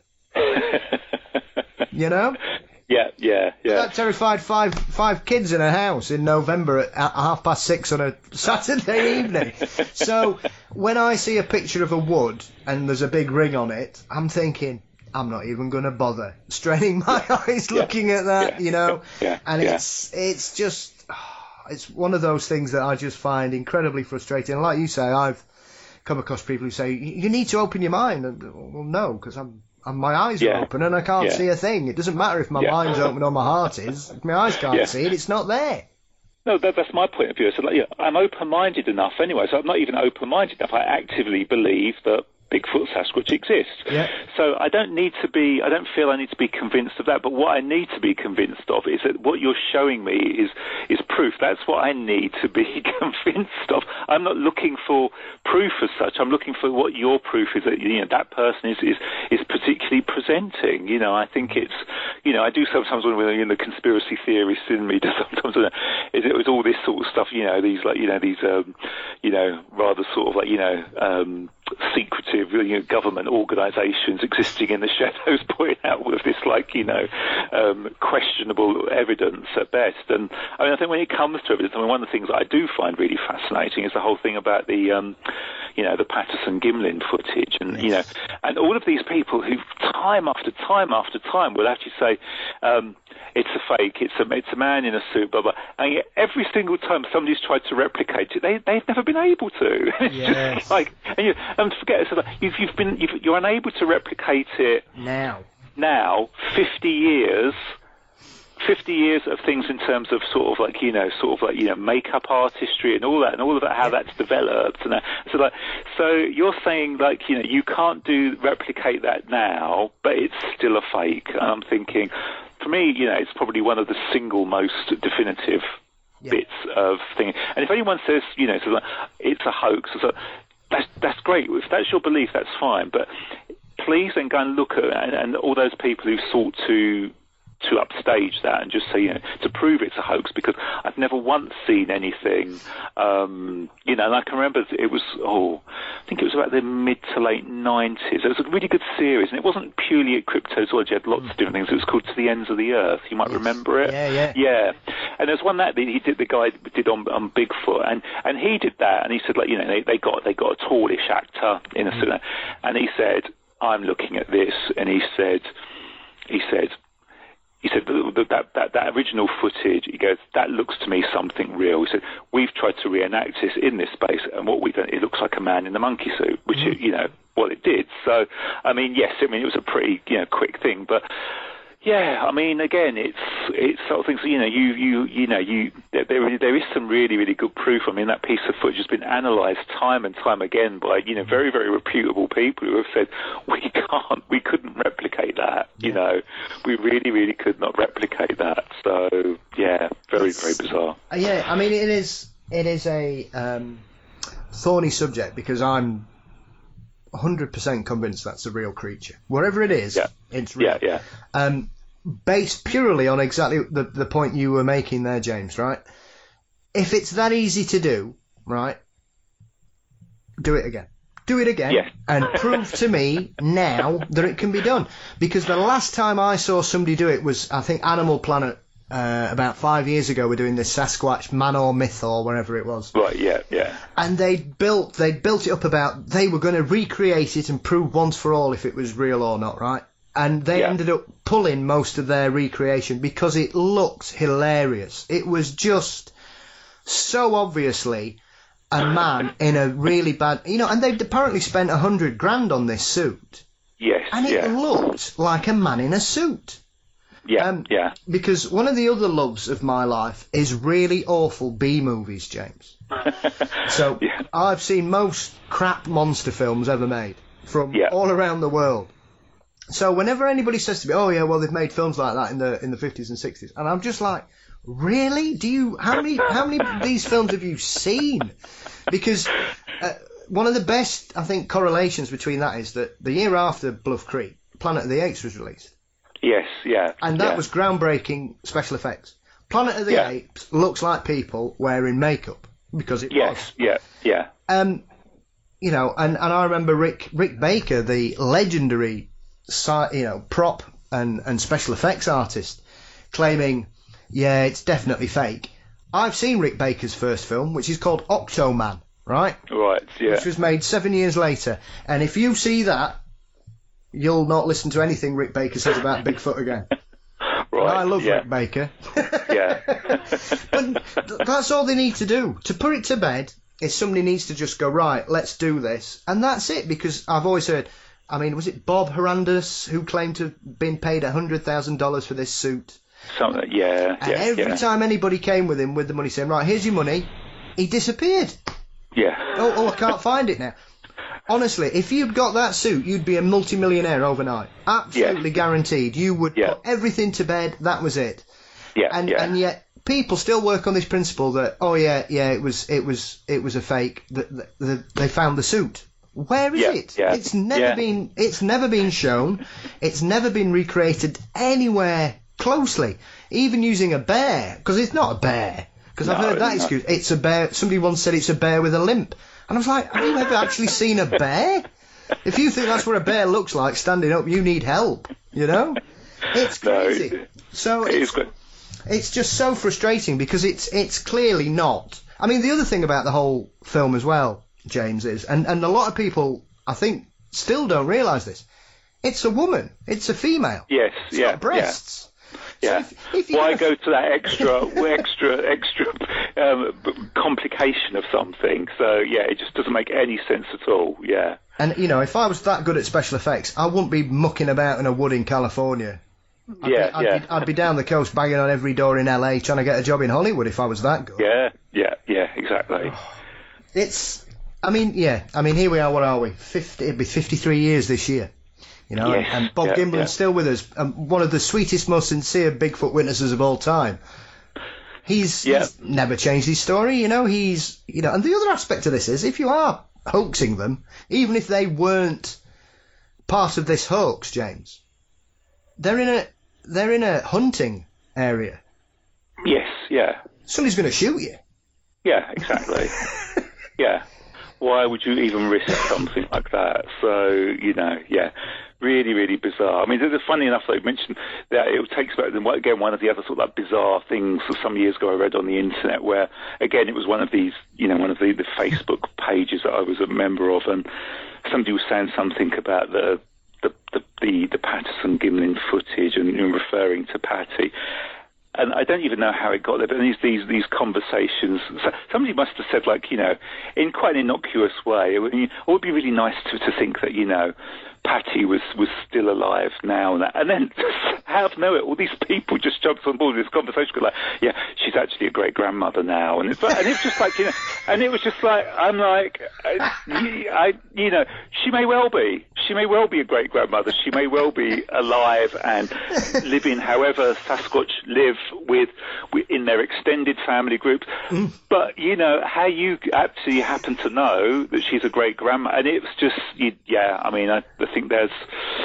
Yeah. That terrified five kids in a house in November at 6:30 on a Saturday evening. So, when I see a picture of a wood, and there's a big ring on it, I'm thinking, I'm not even going to bother straining my eyes looking at that, and it's just, it's one of those things that I just find incredibly frustrating. And like you say, I've come across people who say, you need to open your mind. And, well, no, because my eyes are open and I can't see a thing. It doesn't matter if my mind's open or my heart is. If my eyes can't see it, it's not there. No, that's my point of view. So, I'm open-minded enough anyway. So I'm not even open-minded enough. I actively believe that Bigfoot, Sasquatch exists. Yeah. So I don't feel I need to be convinced of that, but what I need to be convinced of is that what you're showing me is proof. That's what I need to be convinced of. I'm not looking for proof as such. I'm looking for what your proof is that, that person is particularly presenting. I think it's, I do sometimes when the conspiracy theorists in me, sometimes it was all this sort of stuff, these rather sort of secretive, government organisations existing in the shadows, pointing out with this questionable evidence at best. And I think when it comes to evidence, one of the things I do find really fascinating is the whole thing about the Patterson-Gimlin footage, and and all of these people who time after time after time will actually say it's a fake, it's a man in a suit, blah blah, and yet every single time somebody's tried to replicate it, they've never been able to. Yes. You're unable to replicate it now 50 years of things in terms of sort of makeup artistry and all of that, how that's developed, and so you're saying you can't replicate that now, but it's still a fake. And I'm thinking, for me, it's probably one of the single most definitive bits of thing. And if anyone says it's a hoax, that's great. If that's your belief, that's fine. But please then go and look at and all those people who sought to upstage that and just say, to prove it's a hoax, because I've never once seen anything, and I can remember it was, I think it was about the mid to late 90s. It was a really good series, and it wasn't purely a cryptozoology. It had lots of different things. It was called To the Ends of the Earth. You might remember it. Yeah. And there's one that the guy did on Bigfoot, and he did that, and he said, they got a tallish actor in a suit, and he said, I'm looking at this, and he said that original footage, he goes, that looks to me something real. He said, we've tried to reenact this in this space, and what we've done, it looks like a man in the monkey suit, which, it did. So, yes, it was a pretty, quick thing, but yeah, again, it's sort of things. There is some really, really good proof. That piece of footage has been analysed time and time again by very, very reputable people who have said we couldn't replicate that. We really, really could not replicate that. So yeah, very, very bizarre. Yeah, it is a thorny subject, because I'm 100% convinced that's a real creature. Wherever it is, it's real. Yeah. Based purely on exactly the point you were making there, James, right? If it's that easy to do, right, do it again. Do it again and prove to me now that it can be done. Because the last time I saw somebody do it was, I think, Animal Planet. About 5 years ago, we're doing this Sasquatch Man or Myth or wherever it was. Right, yeah. And they built it up about they were going to recreate it and prove once for all if it was real or not, right? And they ended up pulling most of their recreation because it looked hilarious. It was just so obviously a man in a really bad, and they'd apparently spent $100,000 on this suit. Yes, and it looked like a man in a suit. Yeah. Because one of the other loves of my life is really awful B-movies, James. So I've seen most crap monster films ever made from all around the world. So whenever anybody says to me, "Oh yeah, well they've made films like that in the 50s and 60s," and I'm just like, "Really? How many of these films have you seen?" Because one of the best, I think, correlations between that is that the year after Bluff Creek, Planet of the Apes was released. Yes, yeah. And that was groundbreaking special effects. Planet of the Apes looks like people wearing makeup, because it was. Yeah. And I remember Rick Baker, the legendary, prop and special effects artist, claiming, it's definitely fake. I've seen Rick Baker's first film, which is called Octoman, right? Right, yeah. Which was made 7 years later. And if you see that, you'll not listen to anything Rick Baker says about Bigfoot again. Right. I love Rick Baker. But that's all they need to do. To put it to bed is somebody needs to just go, right, let's do this. And that's it, because I've always heard, was it Bob Hernandez who claimed to have been paid $100,000 for this suit? And every time anybody came with him with the money saying, right, here's your money, he disappeared. Yeah. Oh, I can't find it now. Honestly, if you'd got that suit, you'd be a multi-millionaire overnight. Absolutely guaranteed. You would put everything to bed. That was it. Yeah. And yet people still work on this principle that it was a fake. That they found the suit. Where is it? Yeah. It's never been shown. It's never been recreated anywhere closely. Even using a bear, because it's not a bear. Because I've heard that excuse. It's a bear. Somebody once said it's a bear with a limp. And I was like, have you ever actually seen a bear? If you think that's what a bear looks like standing up, you need help, you know? It's crazy. No, so it's just so frustrating because it's clearly not. I mean, the other thing about the whole film as well, James, is, and a lot of people, I think, still don't realise this, it's a woman. It's a female. Yes, it's got breasts. Yeah. So if why go to that extra complication of something? So it just doesn't make any sense at all. Yeah. And if I was that good at special effects, I wouldn't be mucking about in a wood in California. I'd be down the coast banging on every door in LA trying to get a job in Hollywood if I was that good. Yeah, exactly. Here we are. What are we? 50. It'd be 53 years this year. Yes, and Bob Gimblin's still with us, one of the sweetest, most sincere Bigfoot witnesses of all time. He's never changed his story, and the other aspect of this is, if you are hoaxing them, even if they weren't part of this hoax, James, they're in a hunting area. Yes, yeah. Somebody's going to shoot you. Yeah, exactly. Yeah. Why would you even risk something like that? So, really, really bizarre. I mean, it's funny enough that you mentioned that it takes back, again, one of the other sort of like bizarre things some years ago I read on the internet where, again, it was one of these, one of the Facebook pages that I was a member of, and somebody was saying something about the Patterson Gimlin footage and referring to Patty. And I don't even know how it got there, but these conversations, somebody must have said, in quite an innocuous way, it would be really nice to think that, Patty was still alive now, and then out of nowhere, all these people just jumped on board with this conversation, she's actually a great grandmother now, and it's just like, and it was just like, I'm like, she may well be a great grandmother, she may well be alive and living however Sasquatch live with in their extended family groups, but how you actually happen to know that she's a great grandma, and it was just, I think there's,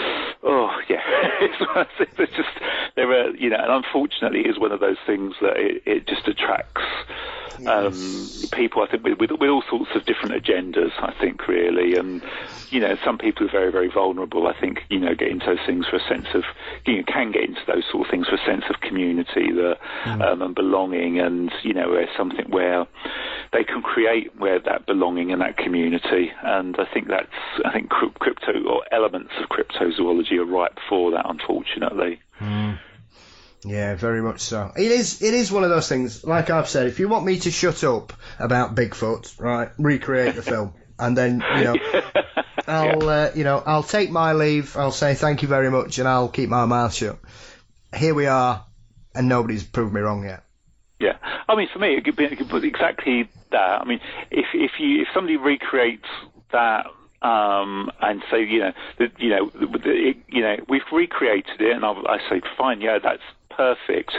it's just, there are, and unfortunately it is one of those things that it just attracts people, I think, with all sorts of different agendas, I think, really, and, some people are very, very vulnerable, I think, get into those things for a sense of, can get into those sort of things for a sense of community and belonging, and, where something where they can create where that belonging and that community, and I think crypto or elements of cryptozoology are ripe for that, unfortunately. Yeah, very much so. It is one of those things, like I've said, if you want me to shut up about Bigfoot, right, recreate the film, and then, I'll take my leave, I'll say thank you very much, and I'll keep my mouth shut. Here we are, and nobody's proved me wrong yet. Yeah, I mean, for me, it could be exactly that. I mean, if somebody recreates that, and say, we've recreated it, and I say, fine, that's perfect,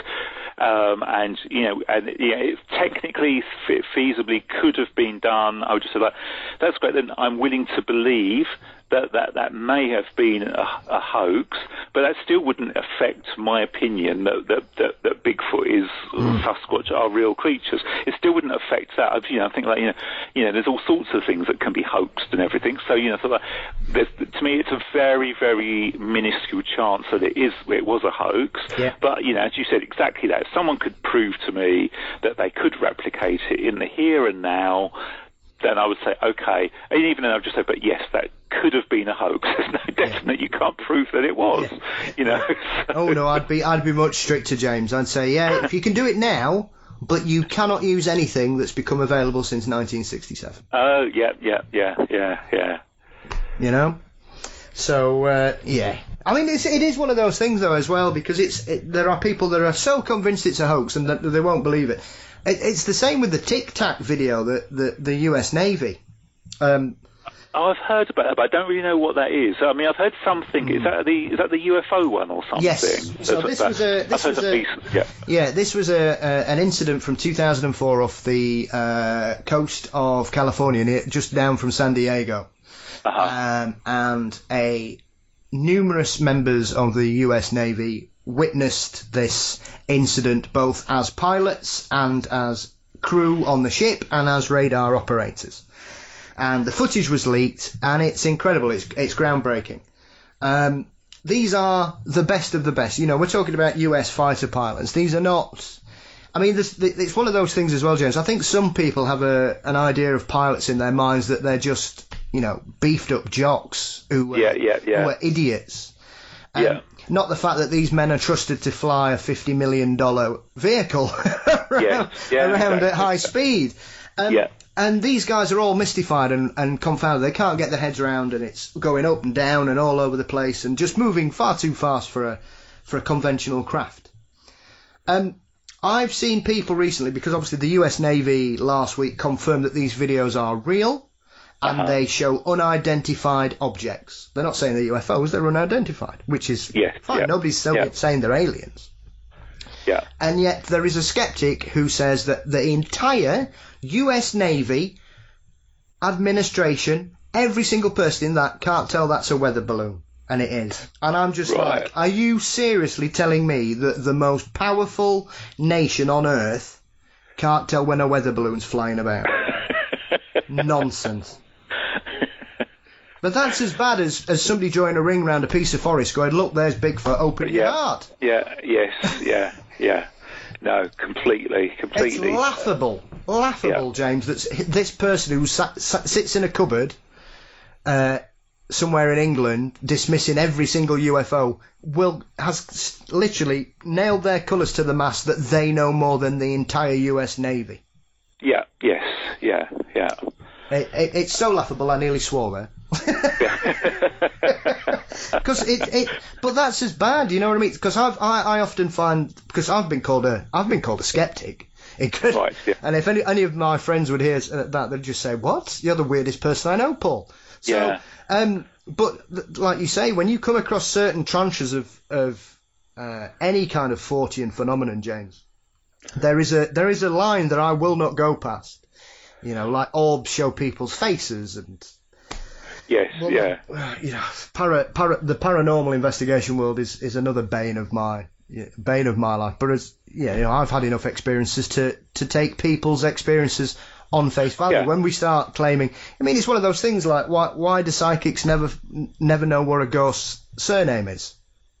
it technically, feasibly could have been done. I would just say, that's great. Then I'm willing to believe that may have been a hoax, but that still wouldn't affect my opinion that Bigfoot is Sasquatch are real creatures. It still wouldn't affect that. I think there's all sorts of things that can be hoaxed and everything. So to me, it's a very, very minuscule chance that it was a hoax. Yeah. But as you said, exactly that. If someone could prove to me that they could replicate it in the here and now, then I would say, okay. And even then I'd just say, but yes, that could have been a hoax. There's no definite, you can't prove that it was, So. Oh no, I'd be much stricter, James. I'd say, if you can do it now, but you cannot use anything that's become available since 1967. Oh, yeah. So, I mean, it is one of those things, though, as well, because there are people that are so convinced it's a hoax and that they won't believe it. It's the same with the Tic Tac video, the US Navy. I I've heard about that, but I don't really know what that is. I mean, I've heard something. Is that the UFO one or something? Yes. So this was an incident from 2004 off the coast of California, just down from San Diego, and numerous members of the U.S. Navy witnessed this incident both as pilots and as crew on the ship and as radar operators. And the footage was leaked, and it's incredible. It's groundbreaking. These are the best of the best. You know, we're talking about US fighter pilots. These are not... I mean, it's one of those things as well, James. I think some people have an idea of pilots in their minds that they're just, you know, beefed up jocks who are idiots. Not the fact that these men are trusted to fly a $50 million vehicle around at high speed. And these guys are all mystified and confounded. They can't get their heads around, and it's going up and down and all over the place and just moving far too fast for a conventional craft. I've seen people recently, because obviously the US Navy last week confirmed that these videos are real. And they show unidentified objects. They're not saying they're UFOs, they're unidentified, which is fine. Nobody's saying they're aliens. Yeah. And yet there is a skeptic who says that the entire US Navy administration, every single person in that can't tell that's a weather balloon. And it is. And I'm just like, are you seriously telling me that the most powerful nation on Earth can't tell when a weather balloon's flying about? Nonsense. But that's as bad as somebody drawing a ring round a piece of forest going, look, there's Bigfoot, open your heart. No, completely. It's laughable, James, that this person who sits in a cupboard somewhere in England dismissing every single UFO has literally nailed their colours to the mast that they know more than the entire US Navy. It's so laughable I nearly swore there. Because but that's as bad, you know what I mean? Because I often find, because I've been called a skeptic. And if any of my friends would hear that, they'd just say, "What? You're the weirdest person I know, Paul." So, but like you say, when you come across certain tranches of any kind of Fortean phenomenon, James, there is a line that I will not go past. You know, like orbs show people's faces and. Yes, you know, the paranormal investigation world is another bane of my life. But I've had enough experiences to take people's experiences on face value. Yeah. When we start claiming, I mean, it's one of those things like why do psychics never know what a ghost's surname is?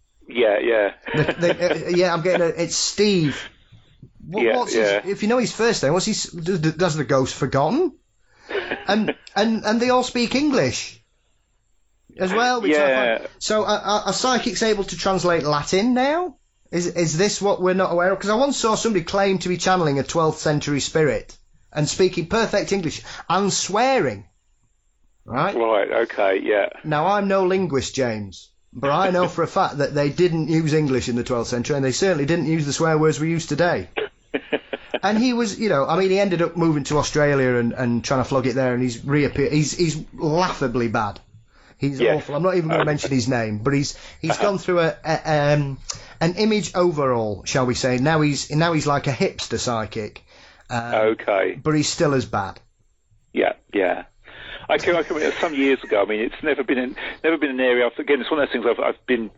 Yeah. I'm getting it's Steve. What's if you know his first name, does the ghost forgotten? And they all speak English as well. Which I find, so are psychics able to translate Latin now? Is this what we're not aware of? Because I once saw somebody claim to be channeling a 12th century spirit and speaking perfect English and swearing. Right? Right, okay, yeah. Now, I'm no linguist, James, but I know for a fact that they didn't use English in the 12th century, and they certainly didn't use the swear words we use today. And he was, he ended up moving to Australia and trying to flog it there, and he's reappeared. He's laughably bad. He's awful. I'm not even going to mention his name, but he's gone through an image overhaul, shall we say. Now he's like a hipster psychic. Okay. But he's still as bad. Yeah. I can some years ago. I mean, it's never been an area. Again, it's one of those things I've been.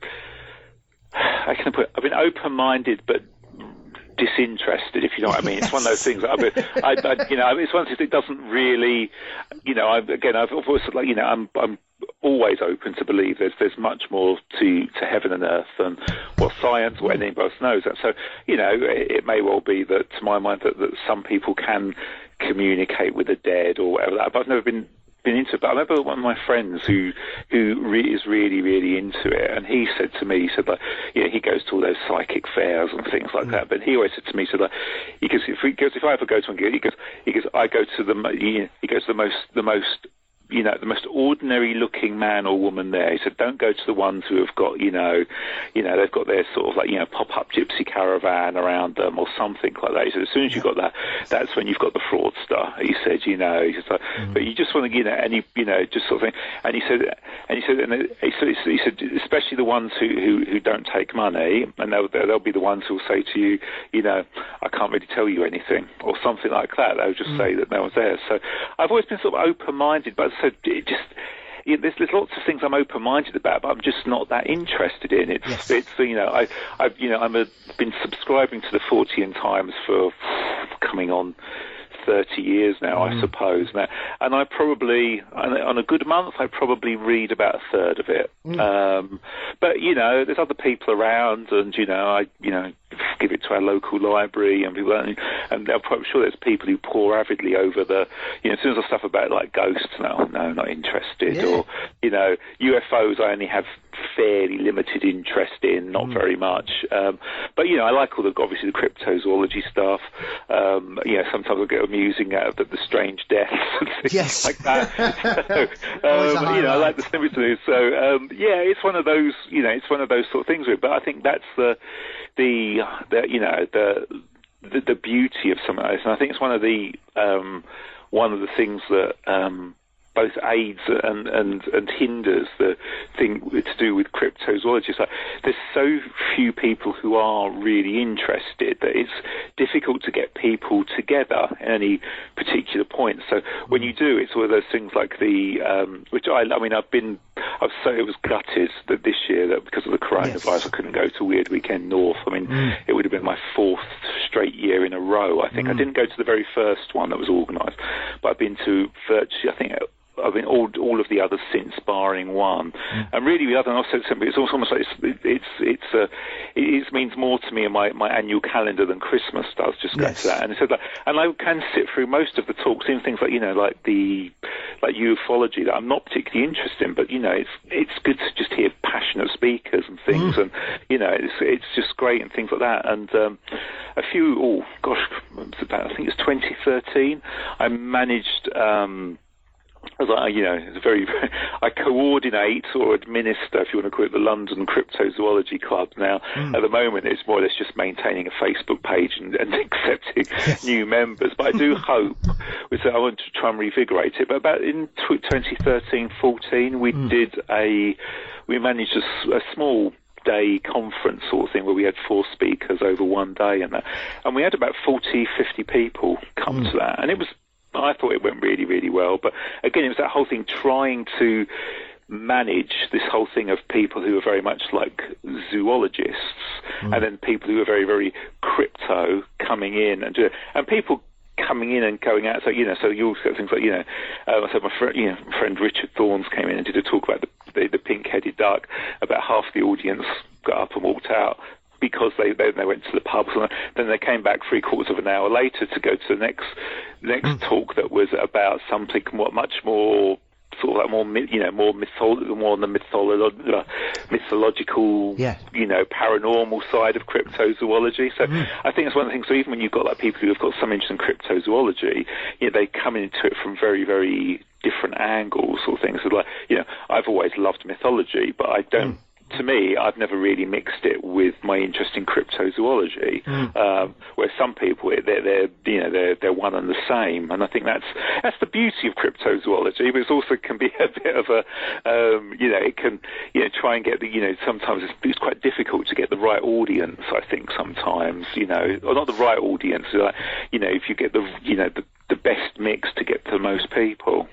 I've been open-minded, but disinterested, if you know what I mean. It's one of those things that it's one of those things that doesn't really, I've always I'm always open to believe there's much more to heaven and earth than what science or anything else knows. So, it may well be that, to my mind, that some people can communicate with the dead or whatever that, but I've never been into it. But I remember one of my friends who is really, really into it, and he said to me, he goes to all those psychic fairs and things like that. But he always said to me, if I ever go to one, he goes, I go to the most the most ordinary looking man or woman there. He said, don't go to the ones who have got, they've got their sort of like, pop-up gypsy caravan around them or something like that. He said, as soon as you've got that, that's when you've got the fraudster. He said, but you just want to, just sort of thing. And he said, especially the ones who don't take money, and they'll be the ones who'll say to you, I can't really tell you anything, or something like that. They'll just say that no one's there. So I've always been sort of open-minded, but so it just... there's lots of things I'm open-minded about, but I'm just not that interested in. I've been subscribing to the Fortean Times for coming on 30 years now, I suppose. Now, and I probably, on a good month, I probably read about a third of it. But there's other people around, and I give it to our local library, and people, and I'm sure there's people who pore avidly over the, as soon as I stuff about like ghosts, no, not interested, or UFOs, I only have fairly limited interest in, not very much. But I like all obviously the cryptozoology stuff. Sometimes I get amusing out of the strange deaths and things like that. I like the snippets. So it's one of those. It's one of those sort of things. But I think that's the beauty of some of those, and I think it's one of the things that both aids and hinders the thing to do with cryptozoology. It's like there's so few people who are really interested that it's difficult to get people together at any particular point. So when you do, it's one of those things like the which I was gutted that this year that because of the coronavirus I couldn't go to Weird Weekend North. It would have been my fourth straight year in a row. I think I didn't go to the very first one that was organised, but I've been to virtually, I've been all of the others since, barring one. And really, the other, it's almost like it means more to me in my annual calendar than Christmas does. Just going to that, and so and I can sit through most of the talks, even things like like ufology that I'm not particularly interested in, but it's good to just hear passionate speakers and things, and it's just great and things like that. And a few, I think it's 2013, I managed. I coordinate or administer, if you want to call it, the London Cryptozoology Club. Now, at the moment, it's more or less just maintaining a Facebook page and accepting new members. But I do hope, I want to try and revigorate it. But about in 2013-14, we managed a small day conference sort of thing where we had 4 speakers over one day, and we had about 40, 50 people come to that, and I thought it went really, really well. But again, it was that whole thing trying to manage this whole thing of people who are very much like zoologists, and then people who are very, very crypto coming in and people coming in and going out. So so you also get things like so my friend Richard Thorns came in and did a talk about the pink-headed duck. About half the audience got up and walked out, because they went to the pubs, and then they came back 3/4 of an hour later to go to the next talk that was about something much more sort of like more on the mythological, paranormal side of cryptozoology. So I think it's one of the things. So even when you've got like people who have got some interest in cryptozoology, they come into it from very, very different angles or things. So like I've always loved mythology, but I don't. To me, I've never really mixed it with my interest in cryptozoology, where some people they're one and the same, and I think that's the beauty of cryptozoology. But it also can be a bit of a it can try and get sometimes it's quite difficult to get the right audience. I think sometimes or not the right audience. If you get the best mix to get to most people.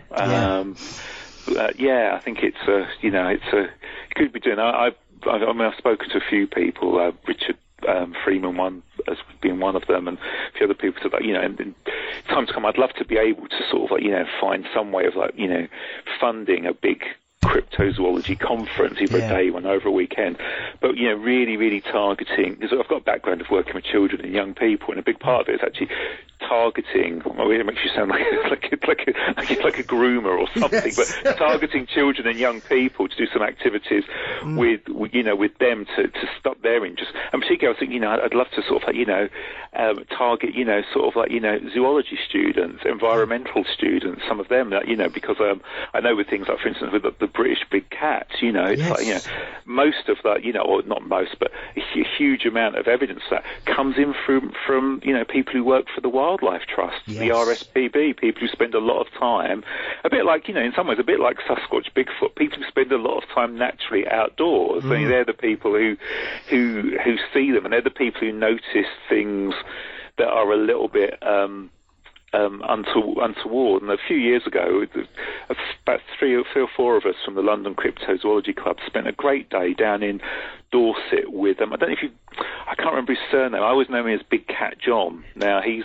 I think it could be doing. I've spoken to a few people. Richard Freeman has been one of them, and a few other people said that in time to come, I'd love to be able to sort of find some way of funding a big cryptozoology conference, either a day one over a weekend, but really, really targeting, because I've got a background of working with children and young people, and a big part of it is actually targeting. Well, it makes you sound like a groomer or something, Yes. but targeting children and young people to do some activities with them to stop their interest. And particularly, I was thinking, I'd love to sort of target, sort of zoology students, environmental students, some of them, because I know with things like, for instance, with the British big cats, it's Yes. like, most of that, or not most, but a huge amount of evidence that comes in from people who work for the Wildlife Trust, Yes. the RSPB, people who spend a lot of time, a bit like, in some ways, a bit like Sasquatch, Bigfoot, people who spend a lot of time naturally outdoors. I mean, they're the people who see them, and they're the people who notice things that are a little bit untoward. And a few years ago, about three or four of us from the London Cryptozoology Club spent a great day down in Dorset with them. I can't remember his surname. I always know him as Big Cat John. Now he's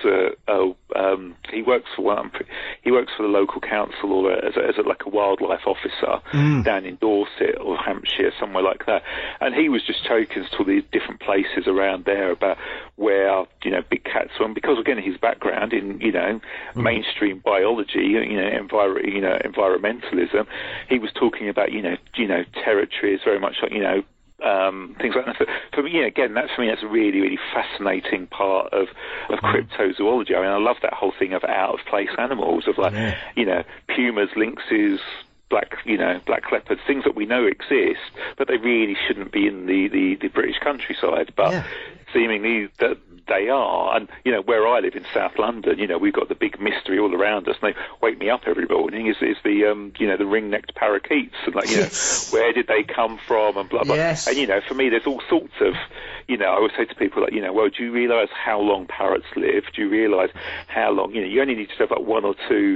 he works for the local council or as like a wildlife officer down in Dorset or Hampshire, somewhere like that. And he was just taking us to these different places around there about where big cats were. And because again his background in mainstream biology, environmentalism, he was talking about territories very much like things like that. So for me, again, that's a really, really fascinating part of cryptozoology. I mean, I love that whole thing of out of place animals, of like, pumas, lynxes, black leopards, things that we know exist, but they really shouldn't be in the British countryside. But seemingly that they are. And where I live in South London, we've got the big mystery all around us, and they wake me up every morning is the the ring-necked parakeets, and where did they come from, and blah blah. Yes. And for me, there's all sorts of I always say to people well, do you realise how long parrots live? Do you realise how long you only need to have like one or two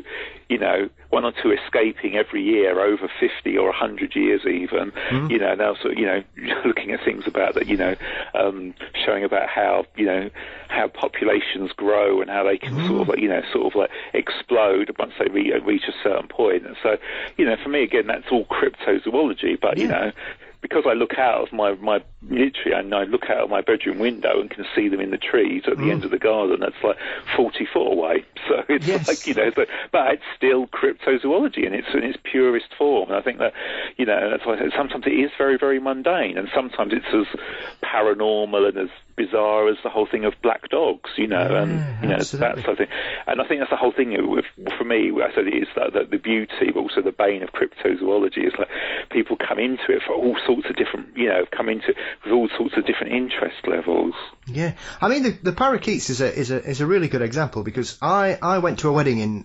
escaping every year over 50 or 100 years even. Now sort of looking at things about that showing about how populations grow and how they can sort of explode once they reach a certain point. And so for me again, that's all cryptozoology, but because I look out of my literally, and I look out of my bedroom window and can see them in the trees at the end of the garden. That's like 40 foot away. So it's but it's still cryptozoology in its purest form. And I think that that's why I say sometimes it is very, very mundane, and sometimes it's as paranormal and as bizarre as the whole thing of black dogs, and that sort of thing. And I think that's the whole thing for me. I said it is that the beauty, but also the bane of cryptozoology is like people come into it for all sorts of different, come into it with all sorts of different interest levels. Yeah, I mean the parakeets is a really good example, because I went to a wedding in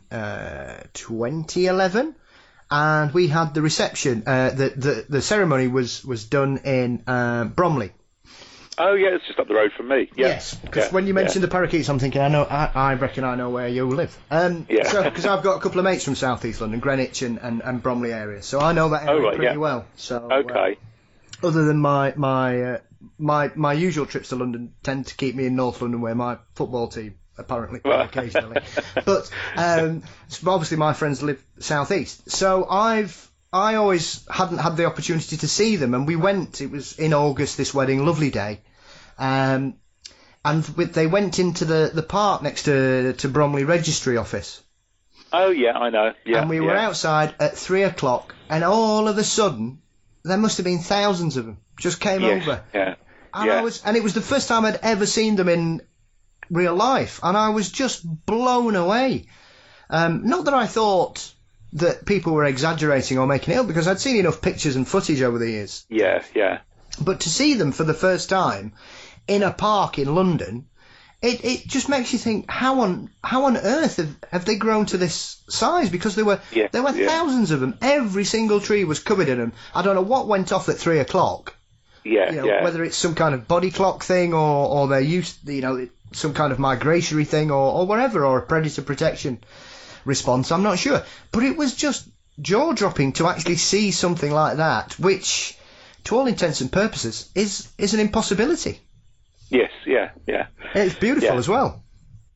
2011. And we had the reception. The ceremony was done in Bromley. Oh yeah, it's just up the road from me. Yeah. Yes, because when you mentioned the parakeets, I'm thinking I reckon I know where you live. So because I've got a couple of mates from South East London, Greenwich and Bromley area, so I know that area pretty well. So other than my usual trips to London tend to keep me in North London, where my football team apparently play occasionally. But obviously my friends live South East, so I always hadn't had the opportunity to see them, and we went. It was in August, this wedding, lovely day, and they went into the park next to Bromley Registry Office. Oh yeah, I know. Yeah, and we were outside at 3:00, and all of a sudden there must have been thousands of them just came over. Yeah. And it was the first time I'd ever seen them in real life, and I was just blown away. Not that I thought that people were exaggerating or making it up, because I'd seen enough pictures and footage over the years. Yeah. But to see them for the first time in a park in London, it just makes you think, how on earth have they grown to this size? Because there were thousands of them. Every single tree was covered in them. I don't know what went off at 3:00. Whether it's some kind of body clock thing or they're used, some kind of migratory thing or whatever, or a predator protection response, I'm not sure. But it was just jaw-dropping to actually see something like that, which, to all intents and purposes, is an impossibility. Yes, yeah. It's beautiful as well. Yeah,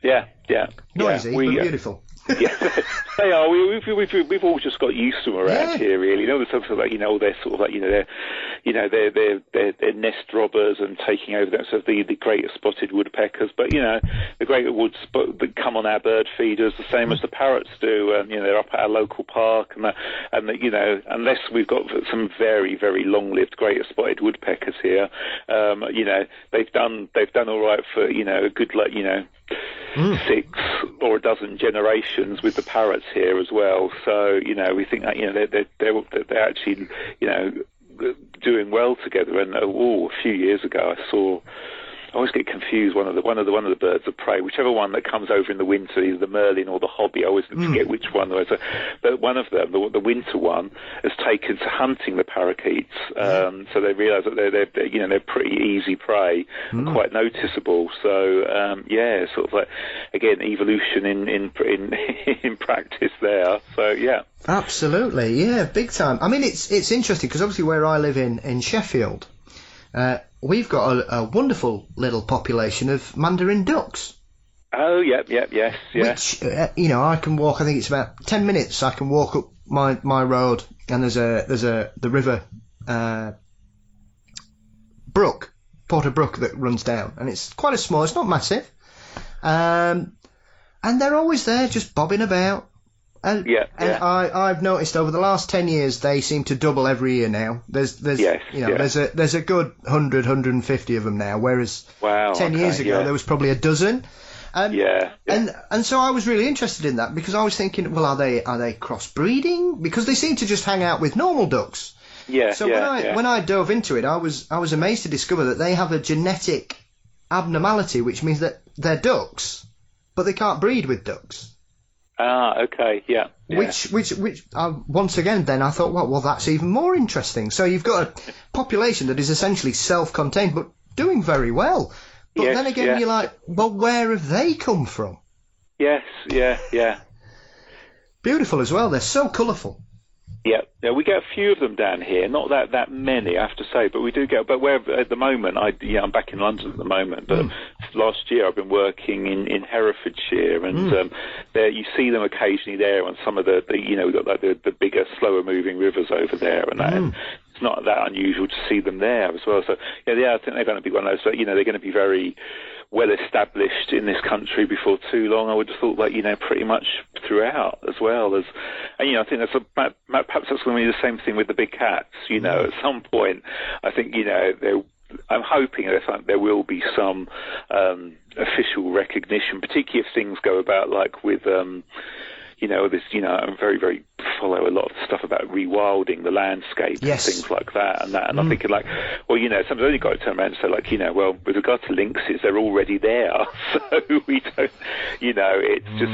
Yeah. Noisy, but beautiful. Yeah, they are. We've all just got used to them around here, really. You know, there's something like, they're sort of like, they're nest robbers and taking over that. So the greater spotted woodpeckers, but the greater that come on our bird feeders the same as the parrots do. They're up at our local park, and unless we've got some very, very long-lived greater spotted woodpeckers here, they've done all right for a good 6 or a dozen generations with the parrots here as well. So we think that they're actually doing well together. And a few years ago, I always get confused. One of the birds of prey, whichever one that comes over in the winter, either the merlin or the hobby. I always forget which one. But one of them, the winter one, has taken to hunting the parakeets. So they realise that they're pretty easy prey, and quite noticeable. So sort of like, again, evolution in practice there. So yeah. Absolutely, yeah, big time. I mean, it's interesting because obviously where I live in Sheffield. We've got a wonderful little population of mandarin ducks. Oh, yes. Which, I can walk, I think it's about 10 minutes, I can walk up my road, and there's the river, brook, Porter Brook, that runs down, and it's quite it's not massive. And they're always there, just bobbing about. And I've noticed over the last 10 years they seem to double every year now. There's a good 100, 150 of them now, whereas 10 years ago there was probably a dozen. And so I was really interested in that because I was thinking, well, are they crossbreeding? Because they seem to just hang out with normal ducks. When I dove into it, I was amazed to discover that they have a genetic abnormality, which means that they're ducks, but they can't breed with ducks. Ah, okay, yeah. Which once again, then I thought, well, that's even more interesting. So you've got a population that is essentially self-contained, but doing very well. But then again, you're like, well, where have they come from? Yes, yeah. Beautiful as well. They're so colourful. Yeah, we get a few of them down here. Not that many, I have to say, but we do get. But where at the moment, I'm back in London at the moment. But last year, I've been working in Herefordshire, and there you see them occasionally there on some of the we've got like the bigger, slower moving rivers over there, and that. It's not that unusual to see them there as well. So I think they're going to be one of those. They're going to be very well established in this country before too long. I would have thought pretty much throughout as well as, and I think perhaps that's going to be the same thing with the big cats. At some point, I think I'm hoping that there will be some official recognition, particularly if things go about like with I'm very, very follow a lot of stuff about rewilding the landscape and things like that and that. And I'm thinking somebody's only got to turn around and say with regard to lynxes, they're already there. So we don't, it's just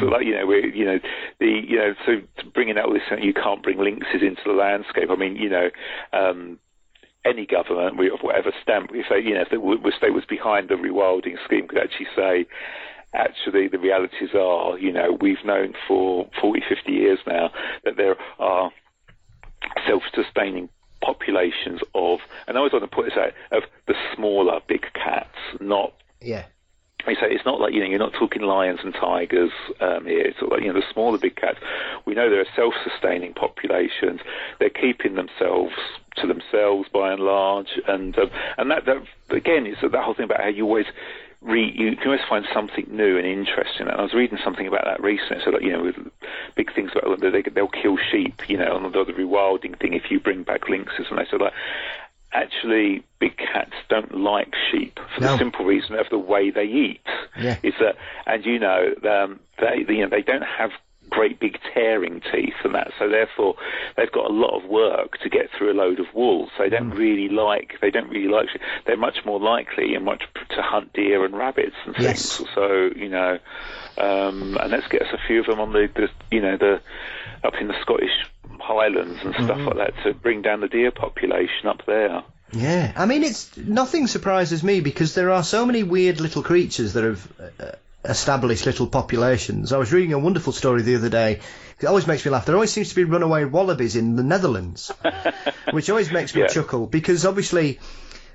so bringing out all this, you can't bring lynxes into the landscape. I mean, any government of whatever stamp, if the state was behind the rewilding scheme, could actually say, actually, the realities are, we've known for 40, 50 years now that there are self-sustaining populations of, and I always want to put this out, of the smaller big cats, not... Yeah. So it's not like, you're not talking lions and tigers here. It's sort of like, the smaller big cats. We know there are self-sustaining populations. They're keeping themselves to themselves by and large. And that again, is that whole thing about how you always... you can always find something new and interesting. And I was reading something about that recently. So, with big things about they'll kill sheep, on the rewilding thing if you bring back lynxes. And they said, actually, big cats don't like sheep for the simple reason of the way they eat. Yeah. Is that, and they don't have great big tearing teeth and that, so therefore they've got a lot of work to get through a load of wool. So they don't really like sheep. They're much more likely to hunt deer and rabbits and things. Yes. So and let's get us a few of them on the up in the Scottish Highlands and stuff like that to bring down the deer population up there. Yeah, I mean, nothing surprises me because there are so many weird little creatures that have established little populations. I was reading a wonderful story the other day. It always makes me laugh. There always seems to be runaway wallabies in the Netherlands, which always makes me chuckle because obviously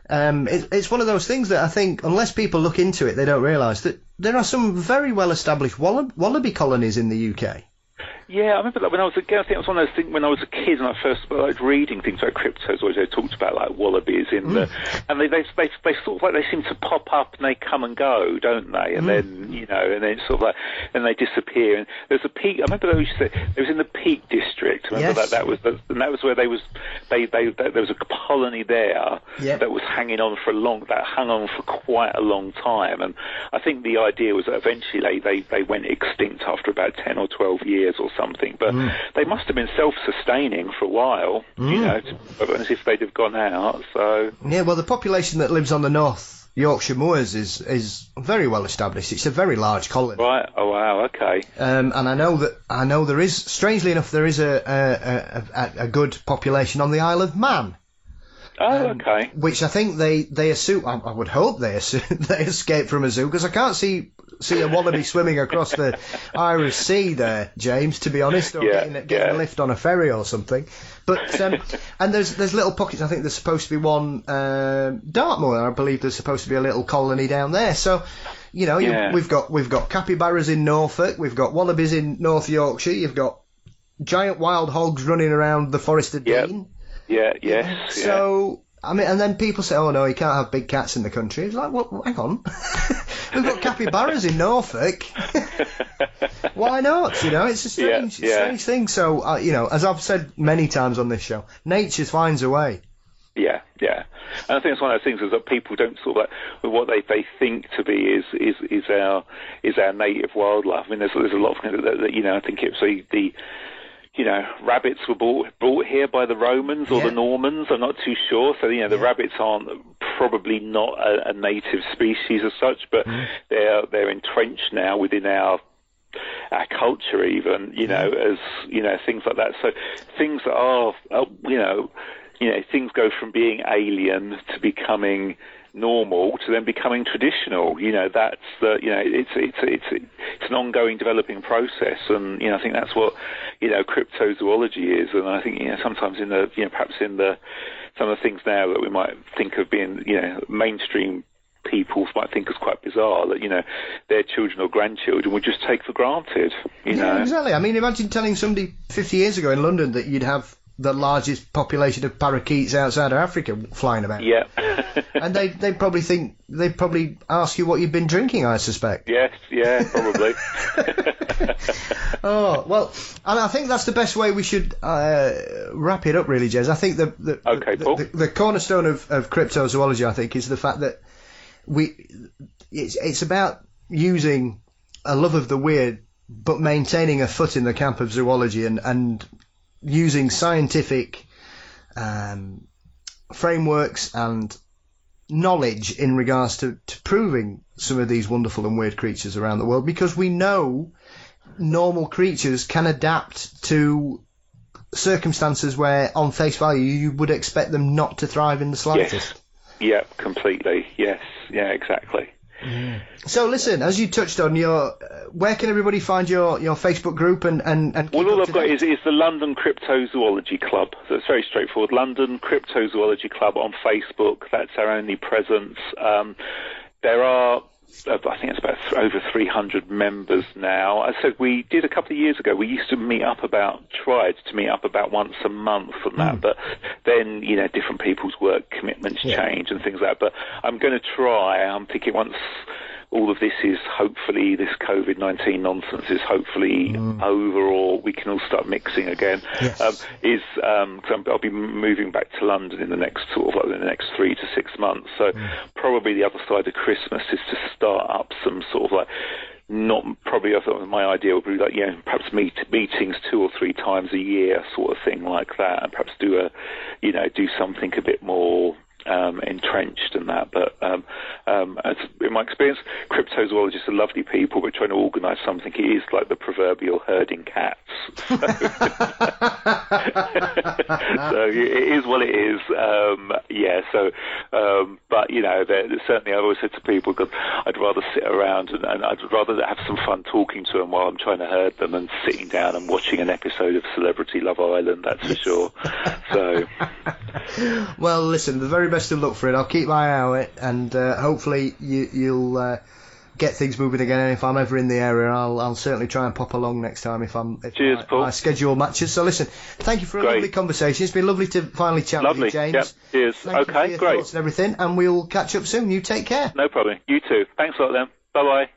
It's one of those things that I think, unless people look into it, they don't realise that there are some very well-established wallaby colonies in the UK. Yeah, I remember that when I was a kid. I think it was one of those things when I was a kid and I first started reading things like cryptozoology. They talked about like wallabies in the, and they sort of like they seem to pop up and they come and go, don't they? And then and then sort of like then they disappear. And there's a peak. I remember they used to say it was in the Peak District. Remember that was where there was a colony there that was hanging on hung on for quite a long time. And I think the idea was that eventually they went extinct after about 10 or 12 years or something, but they must have been self-sustaining for a while, as if they'd have gone out. So yeah, well, the population that lives on the North Yorkshire moors is very well established. It's a very large colony. Right. Oh wow. Okay. And I know there is, strangely enough, there is a good population on the Isle of Man. Oh, okay. Which I think they assume. I would hope they escape from a zoo, because I can't see a wallaby swimming across the Irish Sea there, James, to be honest, or getting a lift on a ferry or something. But and there's little pockets. I think there's supposed to be one Dartmoor. I believe there's supposed to be a little colony down there. So we've got capybaras in Norfolk, we've got wallabies in North Yorkshire, you've got giant wild hogs running around the Forest of Dean. Yeah, yes. So, I mean, and then people say, oh no, you can't have big cats in the country. It's like, well, hang on. We've got capybaras in Norfolk. Why not? It's a strange thing. So, as I've said many times on this show, nature finds a way. Yeah. And I think it's one of those things is that people don't sort of like what they think to be is our native wildlife. I mean, there's a lot of things that I think it's the rabbits were brought here by the Romans or the Normans. I'm not too sure. So, the rabbits aren't probably not a native species as such, but they're entrenched now within our culture, even, as, things like that. So things that are, things go from being alien to becoming normal to then becoming traditional. That's it's an ongoing developing process, and I think that's what cryptozoology is. And I think sometimes in the perhaps in the some of the things now that we might think of being mainstream people might think is quite bizarre, that their children or grandchildren would just take for granted. Yeah, exactly. I mean, imagine telling somebody 50 years ago in London that you'd have the largest population of parakeets outside of Africa flying about. Yeah. And they probably ask you what you've been drinking, I suspect. Yes, yeah, probably. Oh, well, and I think that's the best way we should wrap it up, really, Jez. I think the cornerstone of cryptozoology, I think, is the fact that it's about using a love of the weird, but maintaining a foot in the camp of zoology and using scientific frameworks and knowledge in regards to proving some of these wonderful and weird creatures around the world, because we know normal creatures can adapt to circumstances where on face value you would expect them not to thrive in the slightest. Yes. Yeah, completely. Yes. Yeah, exactly. Yeah. So listen, as you touched on, where can everybody find your Facebook group and well, all I've got is the London Cryptozoology Club. So it's very straightforward. London Cryptozoology Club on Facebook. That's our only presence. There are, I think it's about over 300 members now. I said we did a couple of years ago. We used to tried to meet up about once a month and that, but then, different people's work commitments change and things like that. But I'm going to try. I'm thinking once all of this is hopefully, this COVID-19 nonsense is hopefully over, or we can all start mixing again. Yes. I'll be moving back to London in the next 3 to 6 months. So probably the other side of Christmas is to start up some sort of I thought my idea would be perhaps meetings 2 or 3 times a year, sort of thing like that, and perhaps do something a bit more entrenched in that. But as in my experience, cryptozoologists are lovely people, but trying to organise something, it is like the proverbial herding cats. So it is what it is. But certainly I've always said to people that I'd rather sit around and I'd rather have some fun talking to them while I'm trying to herd them than sitting down and watching an episode of Celebrity Love Island, that's for sure. So well, listen, the very best best of luck for it. I'll keep my eye on it, and hopefully you'll get things moving again. And if I'm ever in the area, I'll certainly try and pop along next time if Cheers, Paul. my schedule matches. So listen, thank you for a lovely conversation. It's been lovely to finally chat with you, James. Yep. Cheers. Thank you for your thoughts and everything, and we'll catch up soon. You take care. No problem. You too. Thanks a lot then. Bye bye.